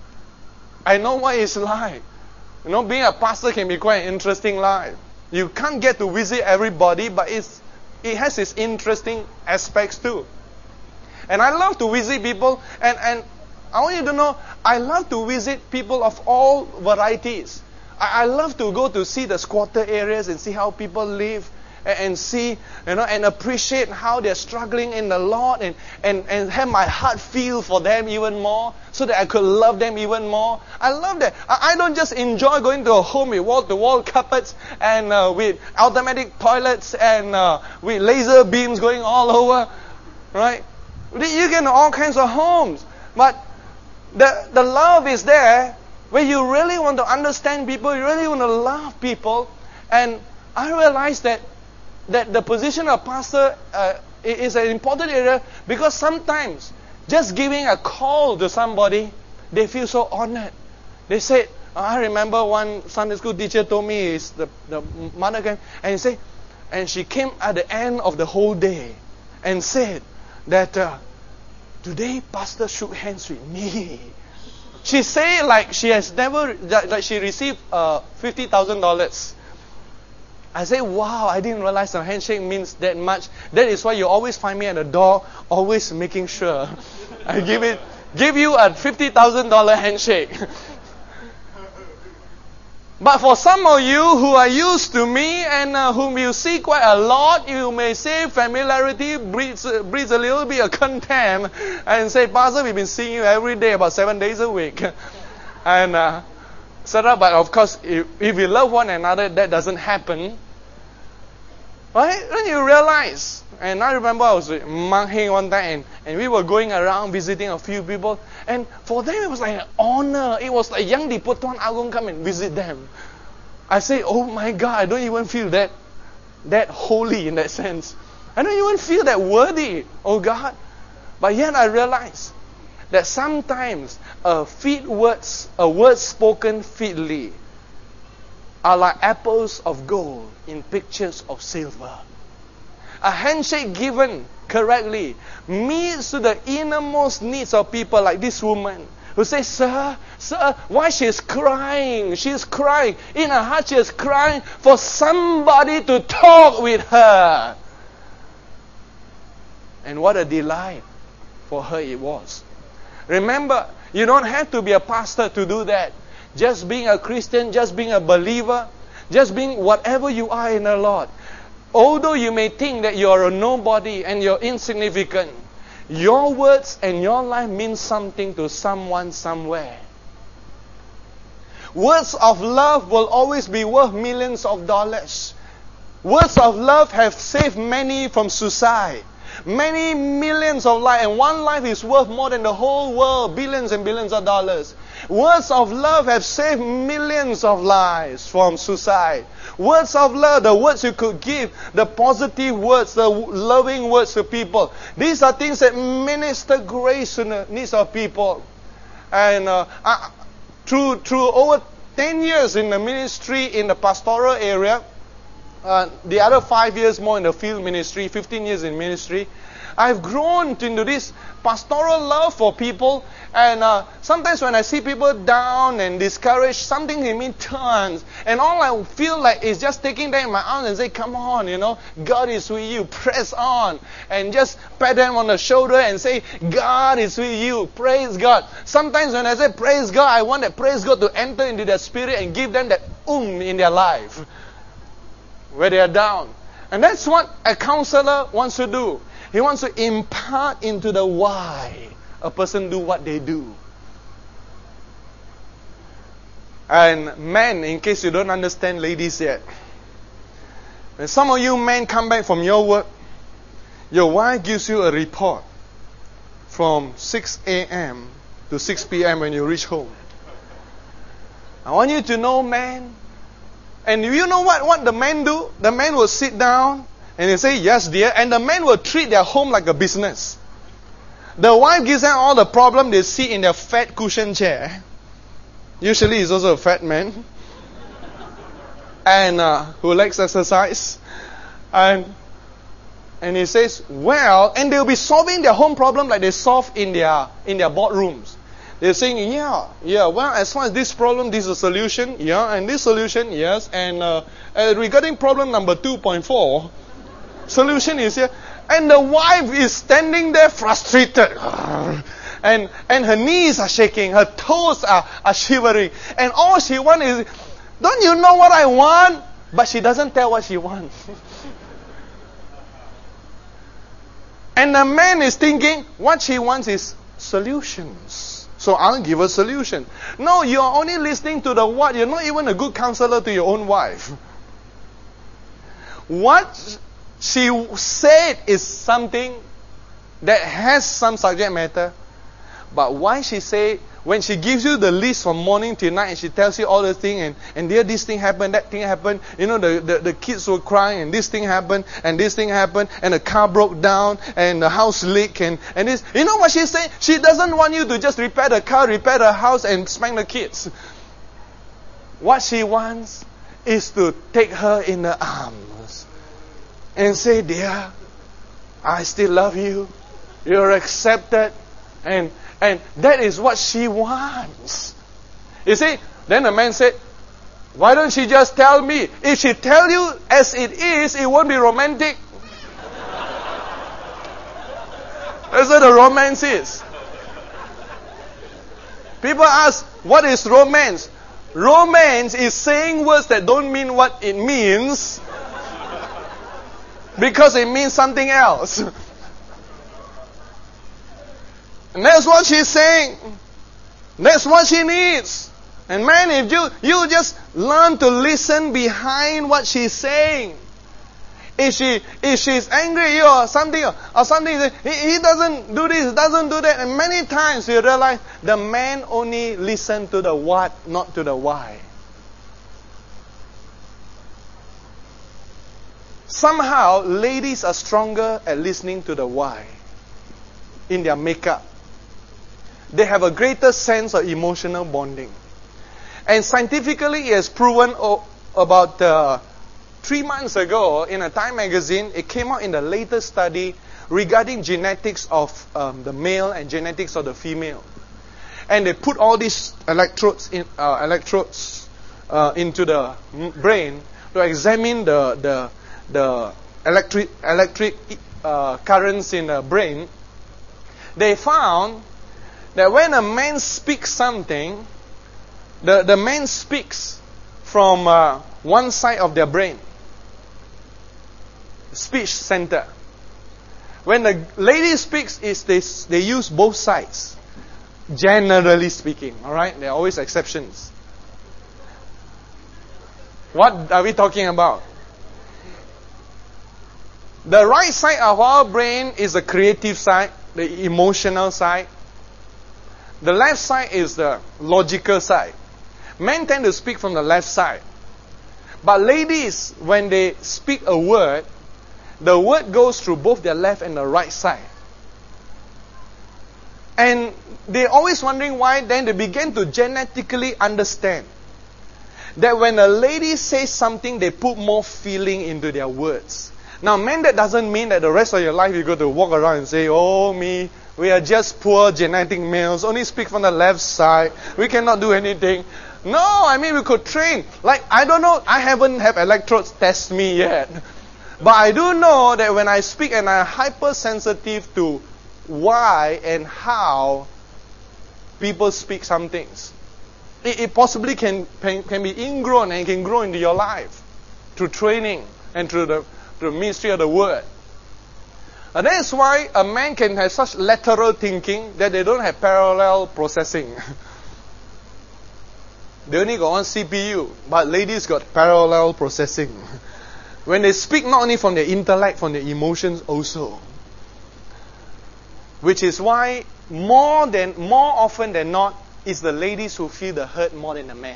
I know what it's like. You know, being a pastor can be quite an interesting life. You can't get to visit everybody, but it's, it has its interesting aspects too. And I love to visit people, and, and I want you to know, I love to visit people of all varieties. I, I love to go to see the squatter areas and see how people live, and, and see, you know, and appreciate how they're struggling in the Lord, and, and, and have my heart feel for them even more, so that I could love them even more. I love that. I, I don't just enjoy going to a home with wall-to-wall carpets, and uh, with automatic toilets, and uh, with laser beams going all over, right? You get all kinds of homes. But the, the love is there where you really want to understand people, you really want to love people. And I realized that, that the position of pastor uh, is an important area because sometimes just giving a call to somebody, they feel so honored. They said, I remember one Sunday school teacher told me, is the, the mother came, and he said, and she came at the end of the whole day and said, that uh, today pastor shook hands with me. She say like she has never, like she received uh, fifty thousand dollars. I say, wow, I didn't realize a handshake means that much. That is why you always find me at the door, always making sure I give it, give you a fifty thousand dollars handshake. But for some of you who are used to me and uh, whom you see quite a lot, you may say familiarity breeds, uh, breeds a little bit of contempt and say, Pastor, we've been seeing you every day about seven days a week. and uh, so that, but of course, if, if you love one another, that doesn't happen. Right? Then you realize. And I remember I was with Mang Heng one time, and, and we were going around visiting a few people. And for them, it was like an honor. It was like Yang di Putuan Agong come and visit them. I say, oh my God, I don't even feel that, that holy in that sense. I don't even feel that worthy, oh God. But yet I realize that sometimes a feed words, a word spoken feedly, are like apples of gold in pictures of silver. A handshake given correctly meets to the innermost needs of people, like this woman who says, Sir, sir, why she is crying? She is crying. In her heart she is crying for somebody to talk with her. And what a delight for her it was. Remember, you don't have to be a pastor to do that. Just being a Christian, just being a believer, just being whatever you are in the Lord. Although you may think that you're a nobody and you're insignificant, your words and your life mean something to someone somewhere. Words of love will always be worth millions of dollars. Words of love have saved many from suicide. Many millions of lives, and one life is worth more than the whole world, billions and billions of dollars. Words of love have saved millions of lives from suicide. Words of love, the words you could give, the positive words, the loving words to people. These are things that minister grace to the needs of people. And uh, I, through through over ten years in the ministry in the pastoral area, Uh, the other five years more in the field ministry, fifteen years in ministry, I've grown into this pastoral love for people. And uh, sometimes when I see people down and discouraged, something in me turns. And all I feel like is just taking them in my arms and say, come on, you know, God is with you, press on. And just pat them on the shoulder and say, God is with you, praise God. Sometimes when I say praise God, I want that praise God to enter into their spirit and give them that um in their life, where they are down. And that's what a counselor wants to do. He wants to impart into the why a person do what they do. And men, in case you don't understand ladies yet, when some of you men come back from your work, your wife gives you a report from six a.m. to six p.m. when you reach home. I want you to know, man, and you know what, what the men do? The men will sit down and they say, yes dear, and the men will treat their home like a business. The wife gives them all the problem, they sit in their fat cushion chair. Usually he's also a fat man. And uh, who likes exercise. And and he says, well, and they'll be solving their home problem like they solve in their in their boardrooms. They're saying, yeah, yeah, well, as far as this problem, this is a solution, yeah, and this solution, yes, and uh, uh, regarding problem number two point four, solution is here, and the wife is standing there frustrated, and and her knees are shaking, her toes are, are shivering, and all she wants is, don't you know what I want? But she doesn't tell what she wants. And the man is thinking, what she wants is solutions. So I'll give a solution. No, you're only listening to the what. You're not even a good counselor to your own wife. What she said is something that has some subject matter. But why she say, when she gives you the list from morning till night and she tells you all the things, and, and there this thing happened, that thing happened, you know, the, the, the kids were crying, and this thing happened, and this thing happened, and the car broke down, and the house leaked, and, and this. You know what she's saying? She doesn't want you to just repair the car, repair the house, and spank the kids. What she wants is to take her in the arms and say, dear, I still love you. You're accepted. And And that is what she wants. You see, then the man said, why don't she just tell me? If she tell you as it is, it won't be romantic. That's what the romance is. People ask, what is romance? Romance is saying words that don't mean what it means because it means something else. And that's what she's saying. That's what she needs. And man, if you, you just learn to listen behind what she's saying. If she if she's angry at you or something or something, he, he doesn't do this, doesn't do that. And many times you realize the man only listens to the what, not to the why. Somehow ladies are stronger at listening to the why. in their makeup. They have a greater sense of emotional bonding. And scientifically, it has proven oh, about uh, three months ago in a Time magazine, it came out in the latest study regarding genetics of um, the male and genetics of the female. And they put all these electrodes in uh, electrodes uh, into the brain to examine the the the electric electric uh, currents in the brain. They found that when a man speaks something, the, the man speaks from uh, one side of their brain, speech center. When the lady speaks, is they, they use both sides, generally speaking. Alright, there are always exceptions. What are we talking about? The right side of our brain is the creative side, the emotional side. The left side is the logical side. Men tend to speak from the left side. But ladies, when they speak a word, the word goes through both their left and the right side. And they're always wondering why. Then they begin to genetically understand that when a lady says something, they put more feeling into their words. Now, men, that doesn't mean that the rest of your life you're going to walk around and say, oh, me, we are just poor genetic males, only speak from the left side, we cannot do anything. No, I mean, we could train. Like, I don't know, I haven't had electrodes test me yet. But I do know that when I speak and I'm hypersensitive to why and how people speak some things, it, it possibly can, can can be ingrown and can grow into your life through training and through the, through the ministry of the word. And that is why a man can have such lateral thinking that they don't have parallel processing. They only got one C P U, but ladies got parallel processing. When they speak, not only from their intellect, from their emotions also. Which is why more than more often than not, it's the ladies who feel the hurt more than the men.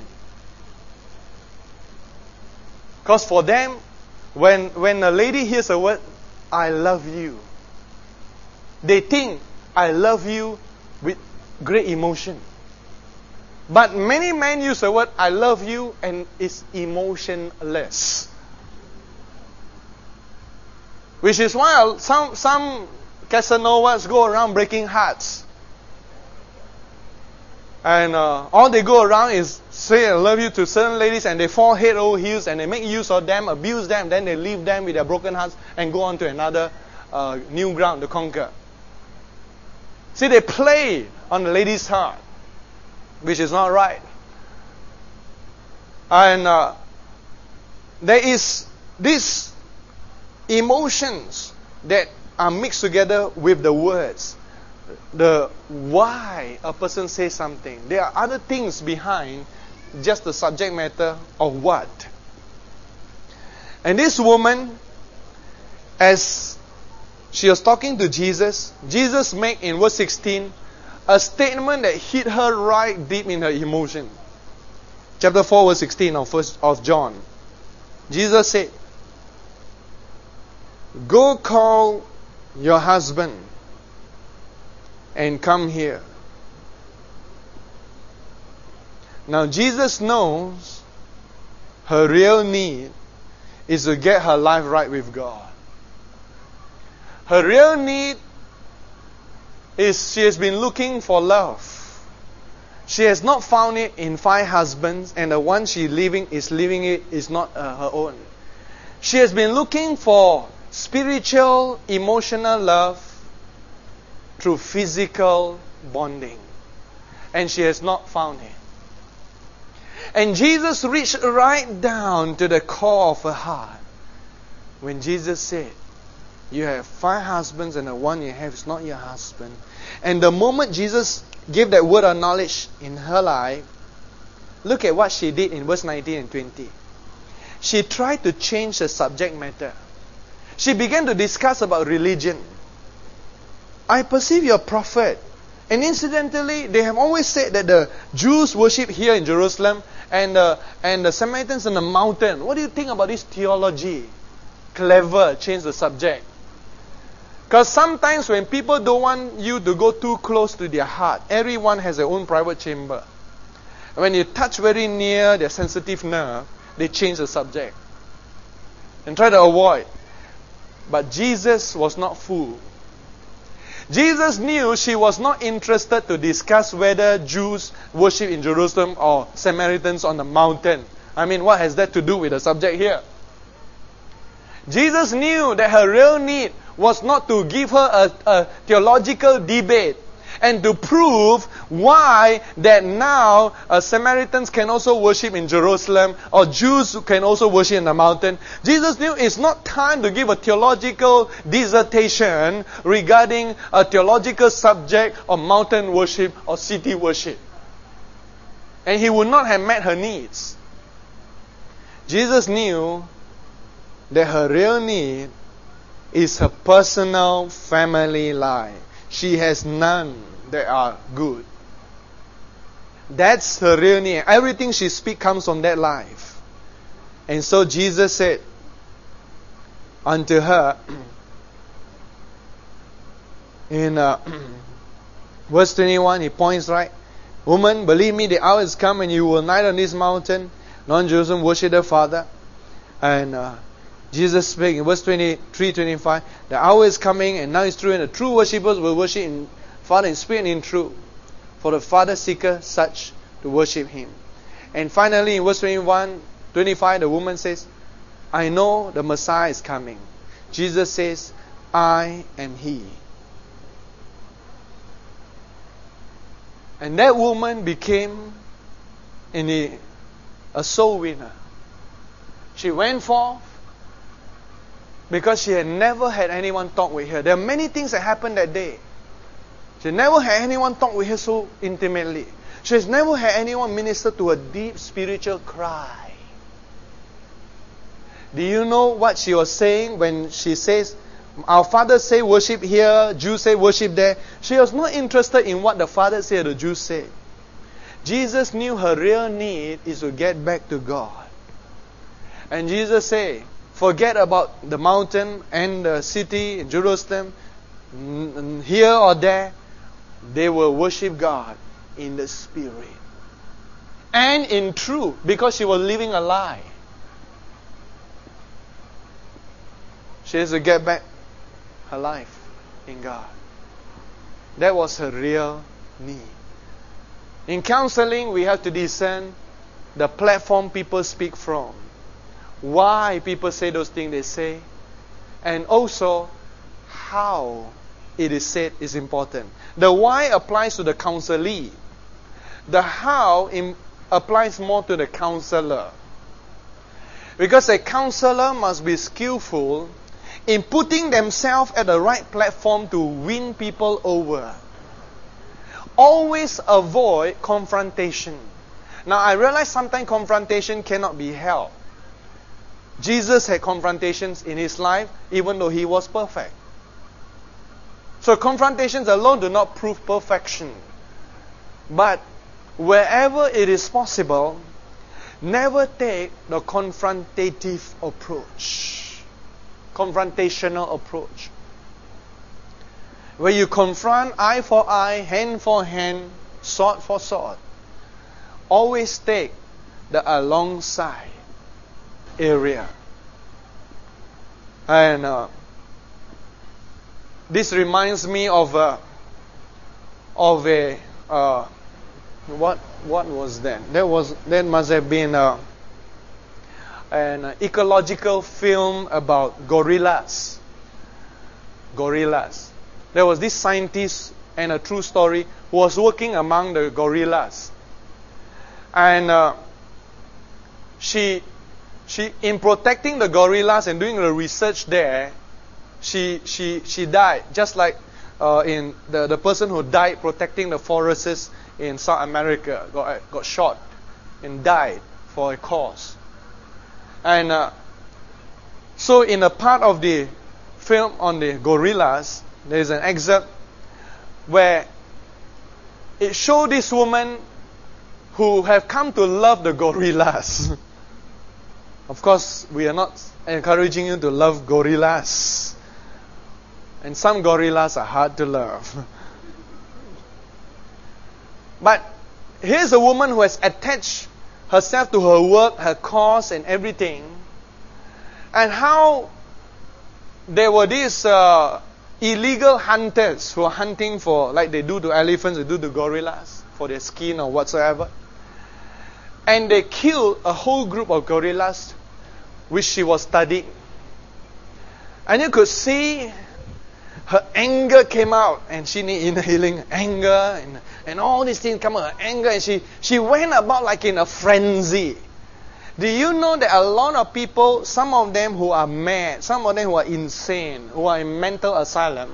Because for them, when when a lady hears a word, I love you, they think, I love you with great emotion. But many men use the word, I love you, and it's emotionless. Which is why some, some Casanovas go around breaking hearts. And uh, all they go around is say I love you to certain ladies, and they fall head over heels, and they make use of them, abuse them, then they leave them with their broken hearts and go on to another uh, new ground to conquer. See, they play on the lady's heart, which is not right. And uh, there is these emotions that are mixed together with the words. The why a person says something. There are other things behind just the subject matter of what. And this woman, as she was talking to Jesus, Jesus made in verse sixteen a statement that hit her right deep in her emotion. Chapter four, verse sixteen of first of John. Jesus said, go call your husband and come here. Now Jesus knows her real need is to get her life right with God. Her real need is she has been looking for love. She has not found it in five husbands, and the one she living is living it is not uh, her own. She has been looking for spiritual, emotional love through physical bonding, and she has not found it. And Jesus reached right down to the core of her heart when Jesus said, you have five husbands and the one you have is not your husband. And the moment Jesus gave that word of knowledge in her life, look at what she did in verse nineteen and twenty. She tried to change the subject matter. She began to discuss about religion. I perceive you're a prophet. And incidentally, they have always said that the Jews worship here in Jerusalem and the, and the Samaritans in the mountain. What do you think about this theology? Clever, change the subject. Because sometimes when people don't want you to go too close to their heart, everyone has their own private chamber. When you touch very near their sensitive nerve, they change the subject and try to avoid. But Jesus was not fooled. Jesus knew she was not interested to discuss whether Jews worship in Jerusalem or Samaritans on the mountain. I mean, what has that to do with the subject here? Jesus knew that her real need was not to give her a, a theological debate and to prove why that now uh, Samaritans can also worship in Jerusalem or Jews can also worship in the mountain. Jesus knew it's not time to give a theological dissertation regarding a theological subject of mountain worship or city worship. And He would not have met her needs. Jesus knew that her real need is her personal family life. She has none that are good. That's her real need. Everything she speaks comes from that life. And so Jesus said unto her, in uh, verse twenty-one, He points right, Woman, believe me, the hour is come when you will neither on this mountain nor in Jerusalem worship the Father. And uh, Jesus speaks in verse twenty-three, twenty-five, the hour is coming and now is true, and the true worshippers will worship in Father in spirit and in truth. For the Father seeketh such to worship Him. And finally in verse twenty-one, twenty-five, the woman says, I know the Messiah is coming. Jesus says, I am He. And that woman became in a, a soul winner. She went forth because she had never had anyone talk with her. There are many things that happened that day. She never had anyone talk with her so intimately. She has never had anyone minister to a deep spiritual cry. Do you know what she was saying when she says, our Father say worship here, Jews say worship there? She was not interested in what the Father said or the Jews said. Jesus knew her real need is to get back to God. And Jesus said, forget about the mountain and the city in Jerusalem, here or there. They will worship God in the Spirit and in truth, because she was living a lie. She has to get back her life in God. That was her real need. In counseling, we have to discern the platform people speak from, why people say those things they say, and also how it is said is important. The why applies to the counselee. The how im- applies more to the counselor. Because a counselor must be skillful in putting themselves at the right platform to win people over. Always avoid confrontation. Now I realize sometimes confrontation cannot be helped. Jesus had confrontations in His life even though He was perfect. So confrontations alone do not prove perfection. But wherever it is possible, never take the confrontative approach. Confrontational approach. Where you confront eye for eye, hand for hand, sword for sword. Always take the alongside area. And uh, this reminds me of a, of a uh, what what was that? That was that must have been a, an ecological film about gorillas. Gorillas. There was this scientist, and a true story, who was working among the gorillas, and uh, she she in protecting the gorillas and doing the research there. She she she died, just like uh, in the, the person who died protecting the forests in South America, got got shot and died for a cause. And uh, so in a part of the film on the gorillas, there is an excerpt where it showed this woman who have come to love the gorillas. Of course, we are not encouraging you to love gorillas. And some gorillas are hard to love. But here's a woman who has attached herself to her work, her cause and everything. And how there were these uh, illegal hunters who are hunting for, like they do to elephants, they do to gorillas, for their skin or whatsoever. And they killed a whole group of gorillas which she was studying. And you could see her anger came out, and she need inner healing, anger, and, and all these things come out, her anger, and she, she went about like in a frenzy. Do you know that a lot of people, some of them who are mad, some of them who are insane, who are in mental asylum,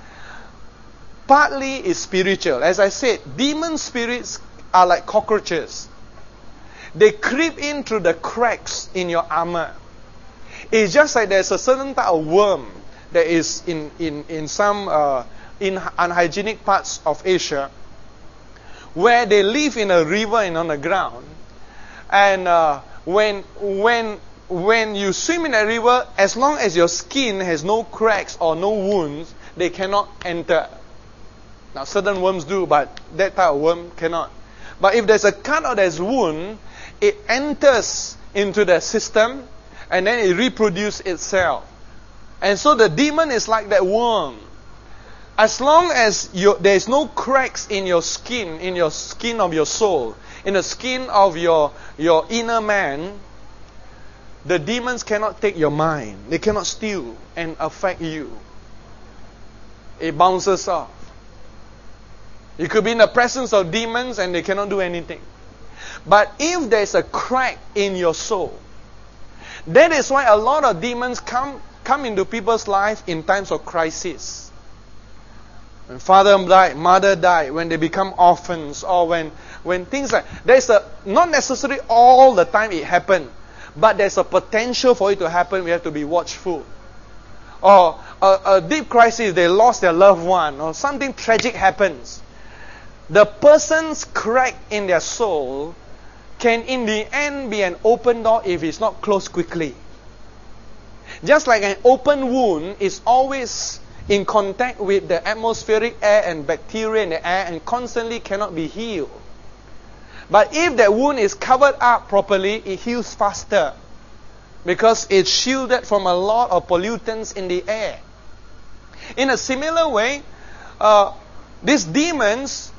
partly is spiritual. As I said, demon spirits are like cockroaches. They creep in through the cracks in your armor. It's just like there's a certain type of worm that is in, in, in some uh, in unhygienic parts of Asia, where they live in a river and on the ground. And uh, when when when you swim in a river, as long as your skin has no cracks or no wounds, they cannot enter. Now certain worms do, but that type of worm cannot. But if there's a cut or there's wound, it enters into the system and then it reproduces itself. And so the demon is like that worm. As long as you, there is no cracks in your skin, in your skin of your soul, in the skin of your, your inner man, the demons cannot take your mind. They cannot steal and affect you. It bounces off. You could be in the presence of demons and they cannot do anything. But if there is a crack in your soul, that is why a lot of demons come come into people's life in times of crisis. When father died, mother died, when they become orphans, or when when things like there's a not necessarily all the time it happens, but there's a potential for it to happen. We have to be watchful. Or a, a deep crisis, they lost their loved one, or something tragic happens. The person's crack in their soul can in the end be an open door if it's not closed quickly. Just like an open wound is always in contact with the atmospheric air and bacteria in the air and constantly cannot be healed. But if that wound is covered up properly, it heals faster because it's shielded from a lot of pollutants in the air. In a similar way, uh, these demons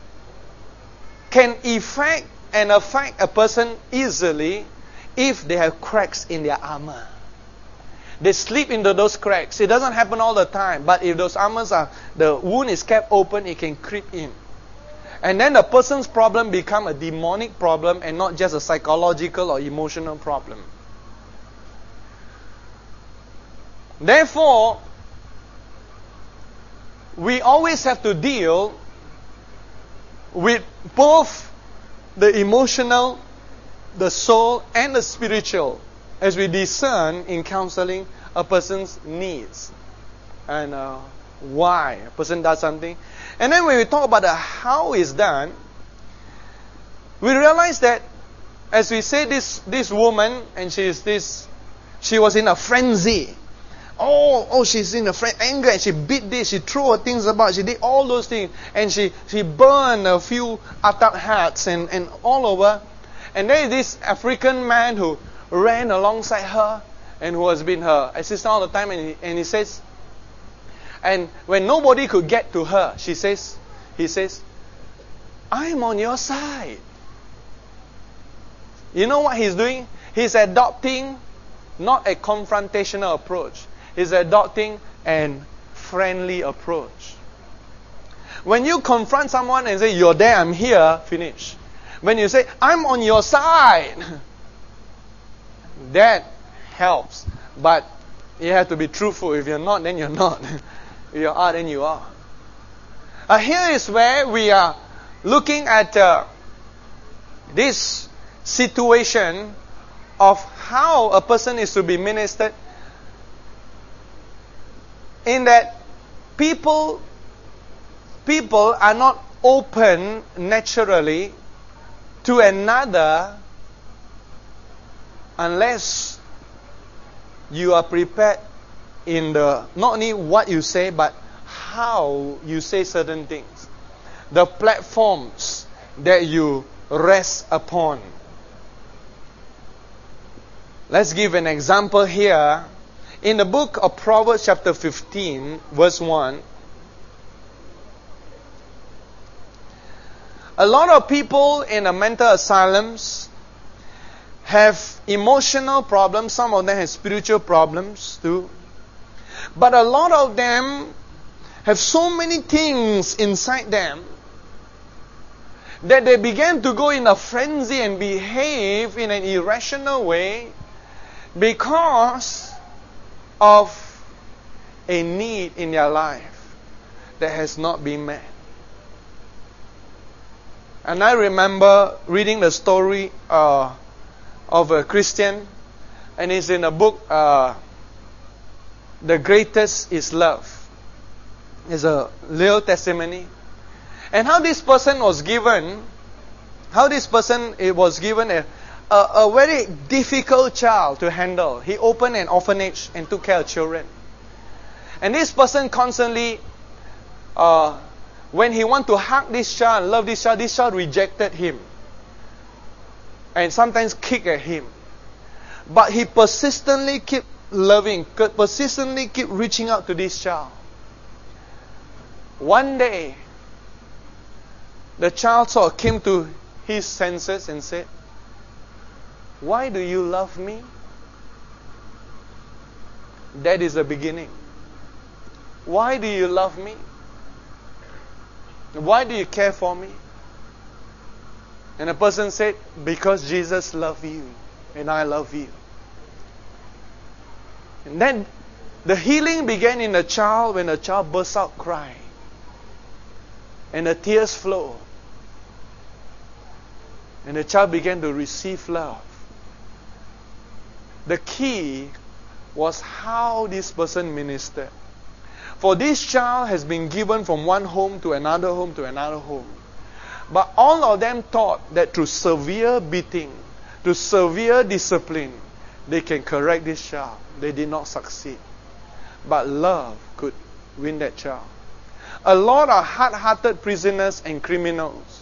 can affect and affect a person easily if they have cracks in their armor. They slip into those cracks. It doesn't happen all the time, but if those armors are, the wound is kept open, it can creep in. And then the person's problem become a demonic problem and not just a psychological or emotional problem. Therefore, we always have to deal with both the emotional, the soul, and the spiritual as we discern in counseling a person's needs and uh, why a person does something. And then when we talk about the how is done, we realize that as we say this this woman, and she is this, she was in a frenzy. Oh, oh, she's in a fr- anger, and she beat this, she threw her things about, she did all those things, and she, she burned a few attap hats and, and all over. And there is this African man who ran alongside her and who has been her assistant all the time, and he, and he says, and when nobody could get to her, she says, he says, I'm on your side. You know what he's doing? He's adopting not a confrontational approach. He's adopting an friendly approach. When you confront someone and say, you're there, I'm here, finish. When you say, I'm on your side, that helps. But you have to be truthful. If you're not, then you're not. If you are, then you are. Uh, here is where we are looking at uh, this situation of how a person is to be ministered, in that people people are not open naturally to another unless you are prepared in the not only what you say, but how you say certain things. The platforms that you rest upon. Let's give an example here. In the book of Proverbs chapter fifteen, verse one, a lot of people in the mental asylums have emotional problems. Some of them have spiritual problems too. But a lot of them have so many things inside them that they began to go in a frenzy and behave in an irrational way because of a need in their life that has not been met. And I remember reading the story uh, of a Christian, and it's in a book, uh, The Greatest is Love. It's a little testimony. And how this person was given, how this person it was given a, a, a very difficult child to handle. He opened an orphanage and took care of children. And this person constantly, uh, when he wanted to hug this child, love this child, this child rejected him. And sometimes kicked at him. But he persistently kept loving, persistently kept reaching out to this child. One day, the child sort of came to his senses and said, "Why do you love me?" That is the beginning. Why do you love me? Why do you care for me? And the person said, "Because Jesus loved you and I love you." And then the healing began in the child when the child burst out crying. And the tears flowed. And the child began to receive love. The key was how this person ministered. For this child has been given from one home to another home to another home. But all of them thought that through severe beating, through severe discipline, they can correct this child. They did not succeed. But love could win that child. A lot of hard-hearted prisoners and criminals,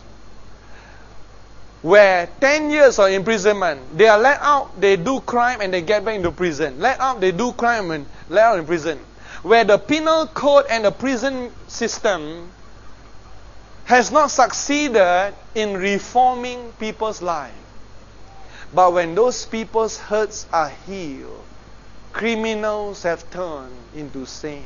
where ten years of imprisonment, they are let out, they do crime and they get back into prison. Let out, they do crime and let out in prison. Where the penal code and the prison system has not succeeded in reforming people's lives. But when those people's hurts are healed, criminals have turned into saints.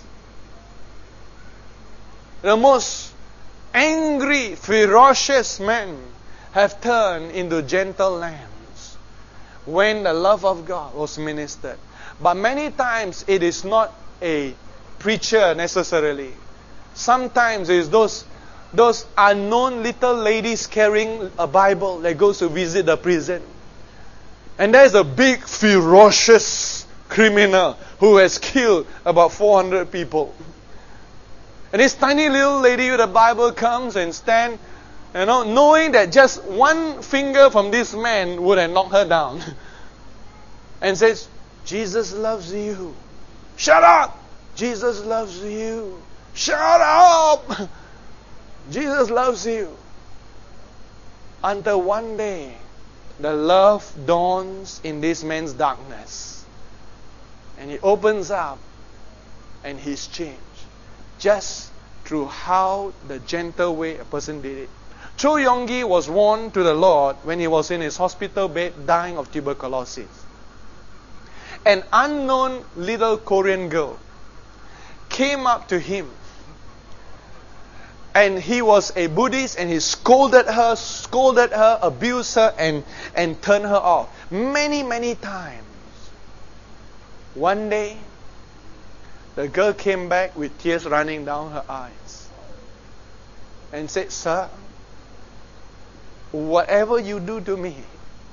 The most angry, ferocious men have turned into gentle lambs when the love of God was ministered. But many times it is not a preacher necessarily. Sometimes it is those those unknown little ladies carrying a Bible that goes to visit the prison. And there's a big, ferocious criminal who has killed about four hundred people. And this tiny little lady with a Bible comes and stands, you know, knowing that just one finger from this man would have knocked her down. And says, "Jesus loves you." "Shut up!" "Jesus loves you." "Shut up!" "Jesus loves you." Until one day, the love dawns in this man's darkness. And he opens up and he's changed. Just through how the gentle way a person did it. Cho Yong-gi was won to the Lord when he was in his hospital bed dying of tuberculosis. An unknown little Korean girl came up to him. And he was a Buddhist and he scolded her, scolded her, abused her and, and turned her off. Many, many times. One day, the girl came back with tears running down her eyes. And said, "Sir, whatever you do to me,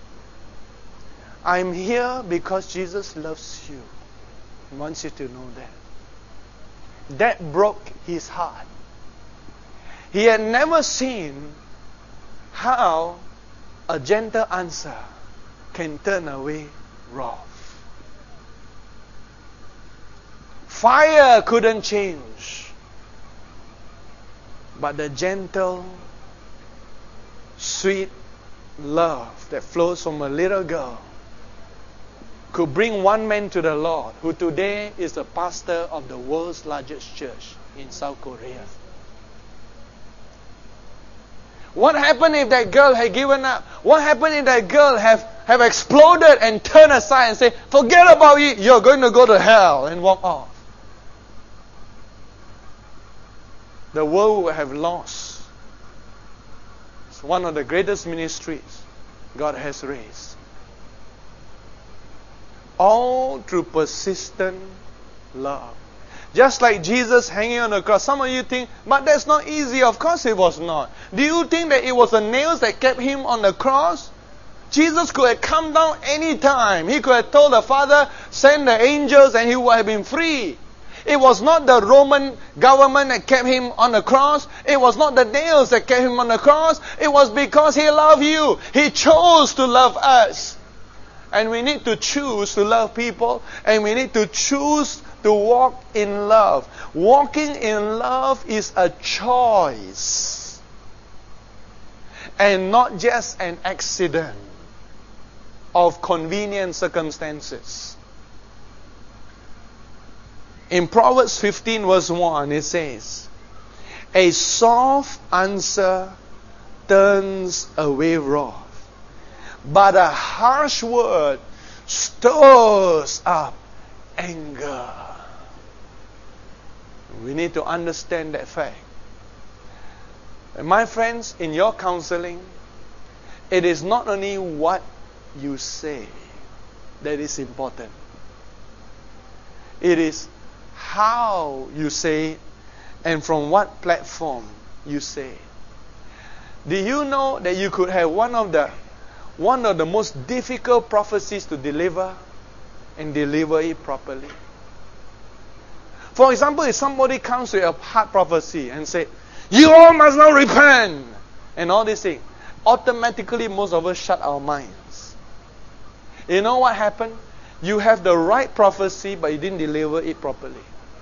I'm here because Jesus loves you. He wants you to know that." That broke his heart. He had never seen how a gentle answer can turn away wrath. Fire couldn't change. But the gentle, sweet love that flows from a little girl could bring one man to the Lord, who today is the pastor of the world's largest church in South Korea. What happened if that girl had given up? What happened if that girl have, have exploded and turned aside and said, forget about it, you're going to go to hell, and walk off? The world would have lost. It's one of the greatest ministries God has raised. All through persistent love. Just like Jesus hanging on the cross. Some of you think, but that's not easy. Of course it was not. Do you think that it was the nails that kept him on the cross? Jesus could have come down any time. He could have told the Father, send the angels, and he would have been free. It was not the Roman government that kept him on the cross. It was not the nails that kept him on the cross. It was because he loved you. He chose to love us. And we need to choose to love people. And we need to choose to walk in love. Walking in love is a choice. And not just an accident of convenient circumstances. In Proverbs fifteen verse one it says, a soft answer turns away wrath, but a harsh word stirs up anger. We need to understand that fact. And my friends, in your counseling, it is not only what you say that is important. It is how you say it and from what platform you say it. Do you know that you could have one of the one of the most difficult prophecies to deliver and deliver it properly? For example, if somebody comes with a hard prophecy and say, you all must now repent, and all these things, automatically most of us shut our minds. You know what happened? You have the right prophecy, but you didn't deliver it properly.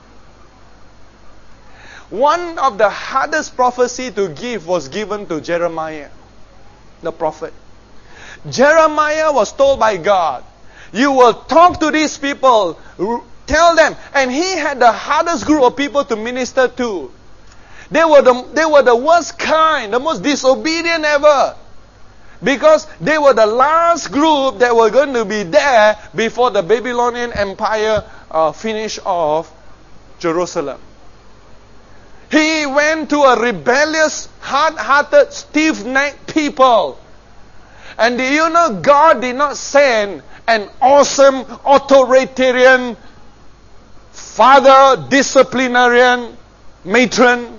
One of the hardest prophecy to give was given to Jeremiah, the prophet. Jeremiah was told by God, you will talk to these people, tell them, and he had the hardest group of people to minister to. They were the, they were the worst kind, the most disobedient ever. Because they were the last group that were going to be there before the Babylonian Empire uh, finished off Jerusalem. He went to a rebellious, hard-hearted, stiff-necked people. And do you know God did not send an awesome, authoritarian, father, disciplinarian, matron,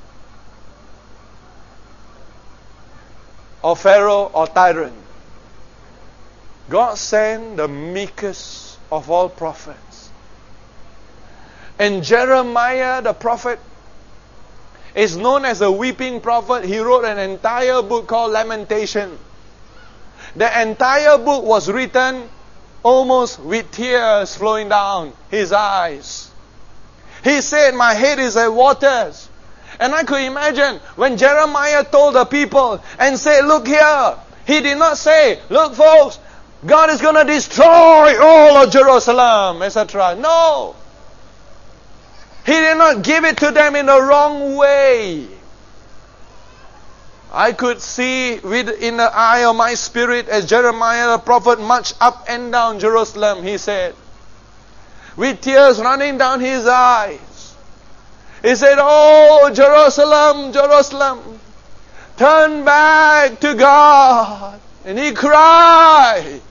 or Pharaoh or tyrant. God sent the meekest of all prophets. And Jeremiah the prophet is known as a weeping prophet. He wrote an entire book called Lamentation. The entire book was written almost with tears flowing down his eyes. He said, my head is at waters. And I could imagine when Jeremiah told the people and said, look here. He did not say, look folks, God is going to destroy all of Jerusalem, et cetera. No. He did not give it to them in the wrong way. I could see with in the eye of my spirit as Jeremiah the prophet marched up and down Jerusalem, he said, with tears running down his eyes. He said, oh, Jerusalem, Jerusalem, turn back to God. And he cried.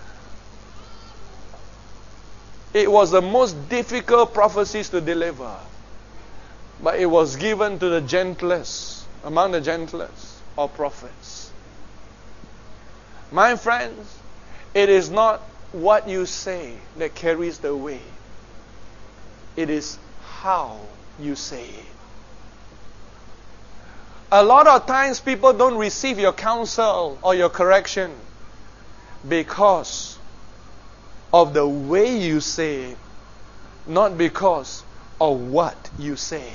It was the most difficult prophecies to deliver. But it was given to the gentlest, among the gentlest of prophets. My friends, it is not what you say that carries the weight. It is how you say it. A lot of times people don't receive your counsel or your correction because of the way you say it not because of what you say.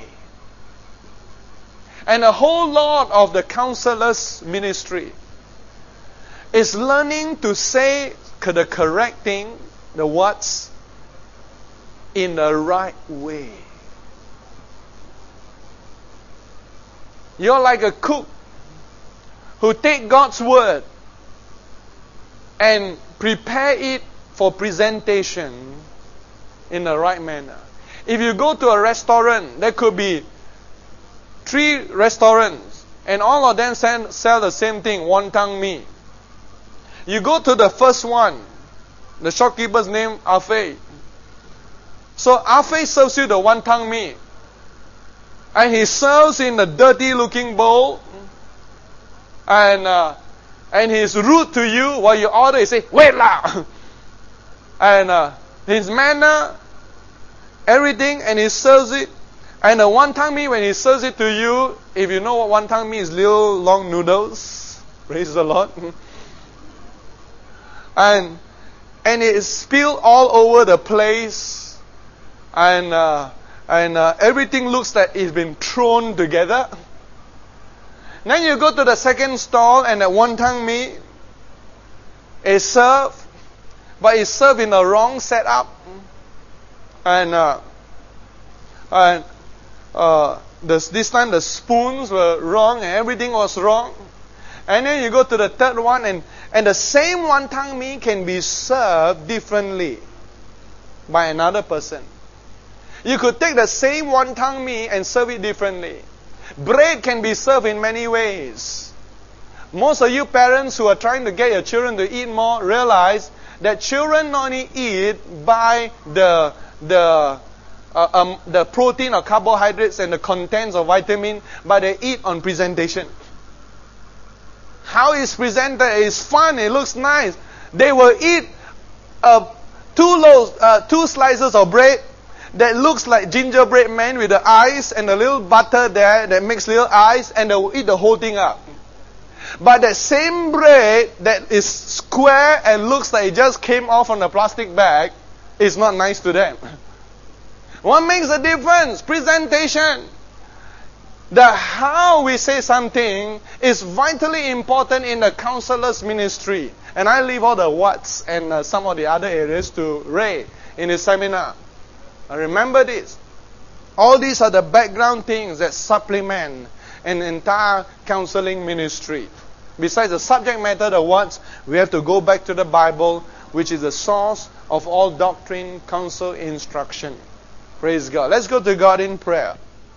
And a whole lot of the counselor's ministry is learning to say the correct thing, the what's, in the right way. You're like a cook who take God's word and prepare it for presentation in the right manner. If you go to a restaurant, there could be three restaurants and all of them sell the same thing, wonton mee. You go to the first one, the shopkeeper's name Afei. So Afei serves you the wonton mee. And he serves in a dirty looking bowl. And uh, and he's rude to you while you order. He say, wait lah. And uh, his manner, everything, and he serves it. And the wonton mee, when he serves it to you, if you know what wonton mee is, little long noodles. Praise the Lord. And and it is spilled all over the place. And uh, and uh, everything looks like it's been thrown together. Then you go to the second stall and the wonton mee is served, but it's served in the wrong setup. And uh, and uh, this, this time the spoons were wrong and everything was wrong. And then you go to the third one and, and the same wonton mee can be served differently by another person. You could take the same wonton mee and serve it differently. Bread can be served in many ways. Most of you parents who are trying to get your children to eat more realize that children not only eat by the the uh, um, the protein or carbohydrates and the contents of vitamin, but they eat on presentation. How it's presented is fun. It looks nice. They will eat uh, two loaves, uh, two slices of bread that looks like gingerbread man with the eyes and the little butter there that makes little eyes, and they will eat the whole thing up. But that same bread that is square and looks like it just came off from the plastic bag is not nice to them. What makes a difference? Presentation. The how we say something is vitally important in the counselor's ministry. And I leave all the what's and uh, some of the other areas to Ray in his seminar. Remember this. All these are the background things that supplement an entire counseling ministry. Besides the subject matter, the what's, we have to go back to the Bible, which is the source of all doctrine, counsel, instruction. Praise God. Let's go to God in prayer.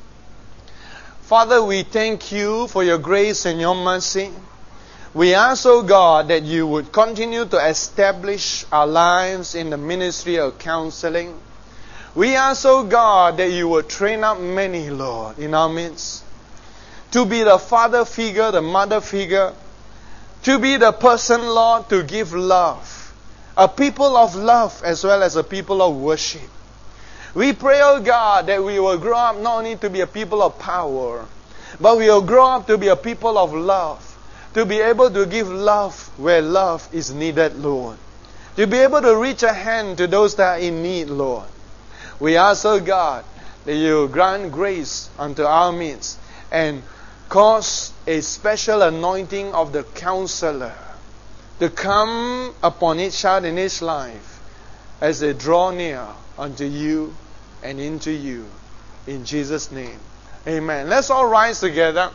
Father, we thank you for your grace and your mercy. We ask, O God, that you would continue to establish our lives in the ministry of counseling. We ask, O God, that you would train up many, Lord, in our midst, to be the father figure, the mother figure, to be the person, Lord, to give love, a people of love as well as a people of worship. We pray, O God, that we will grow up not only to be a people of power, but we will grow up to be a people of love, to be able to give love where love is needed, Lord, to be able to reach a hand to those that are in need, Lord. We ask, O God, that you grant grace unto our midst and cause a special anointing of the counselor to come upon each child in his life as they draw near unto you and into you. In Jesus' name. Amen. Let's all rise together.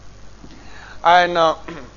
And uh,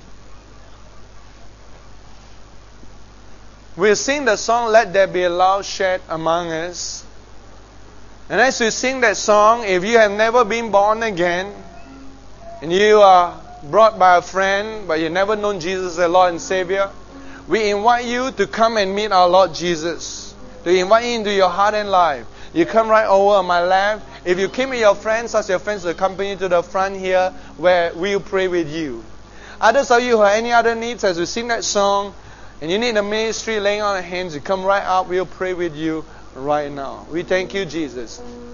we'll sing the song, Let There Be a Love Shed Among Us. And as we sing that song, if you have never been born again, and you are brought by a friend, but you've never known Jesus as Lord and Savior, we invite you to come and meet our Lord Jesus, to invite Him into your heart and life. You come right over on my left. If you came with your friends, ask your friends to accompany you to the front here, where we'll pray with you. Others of you who have any other needs, as we sing that song, and you need a ministry laying on of hands, you come right up, we'll pray with you right now. We thank you, Jesus.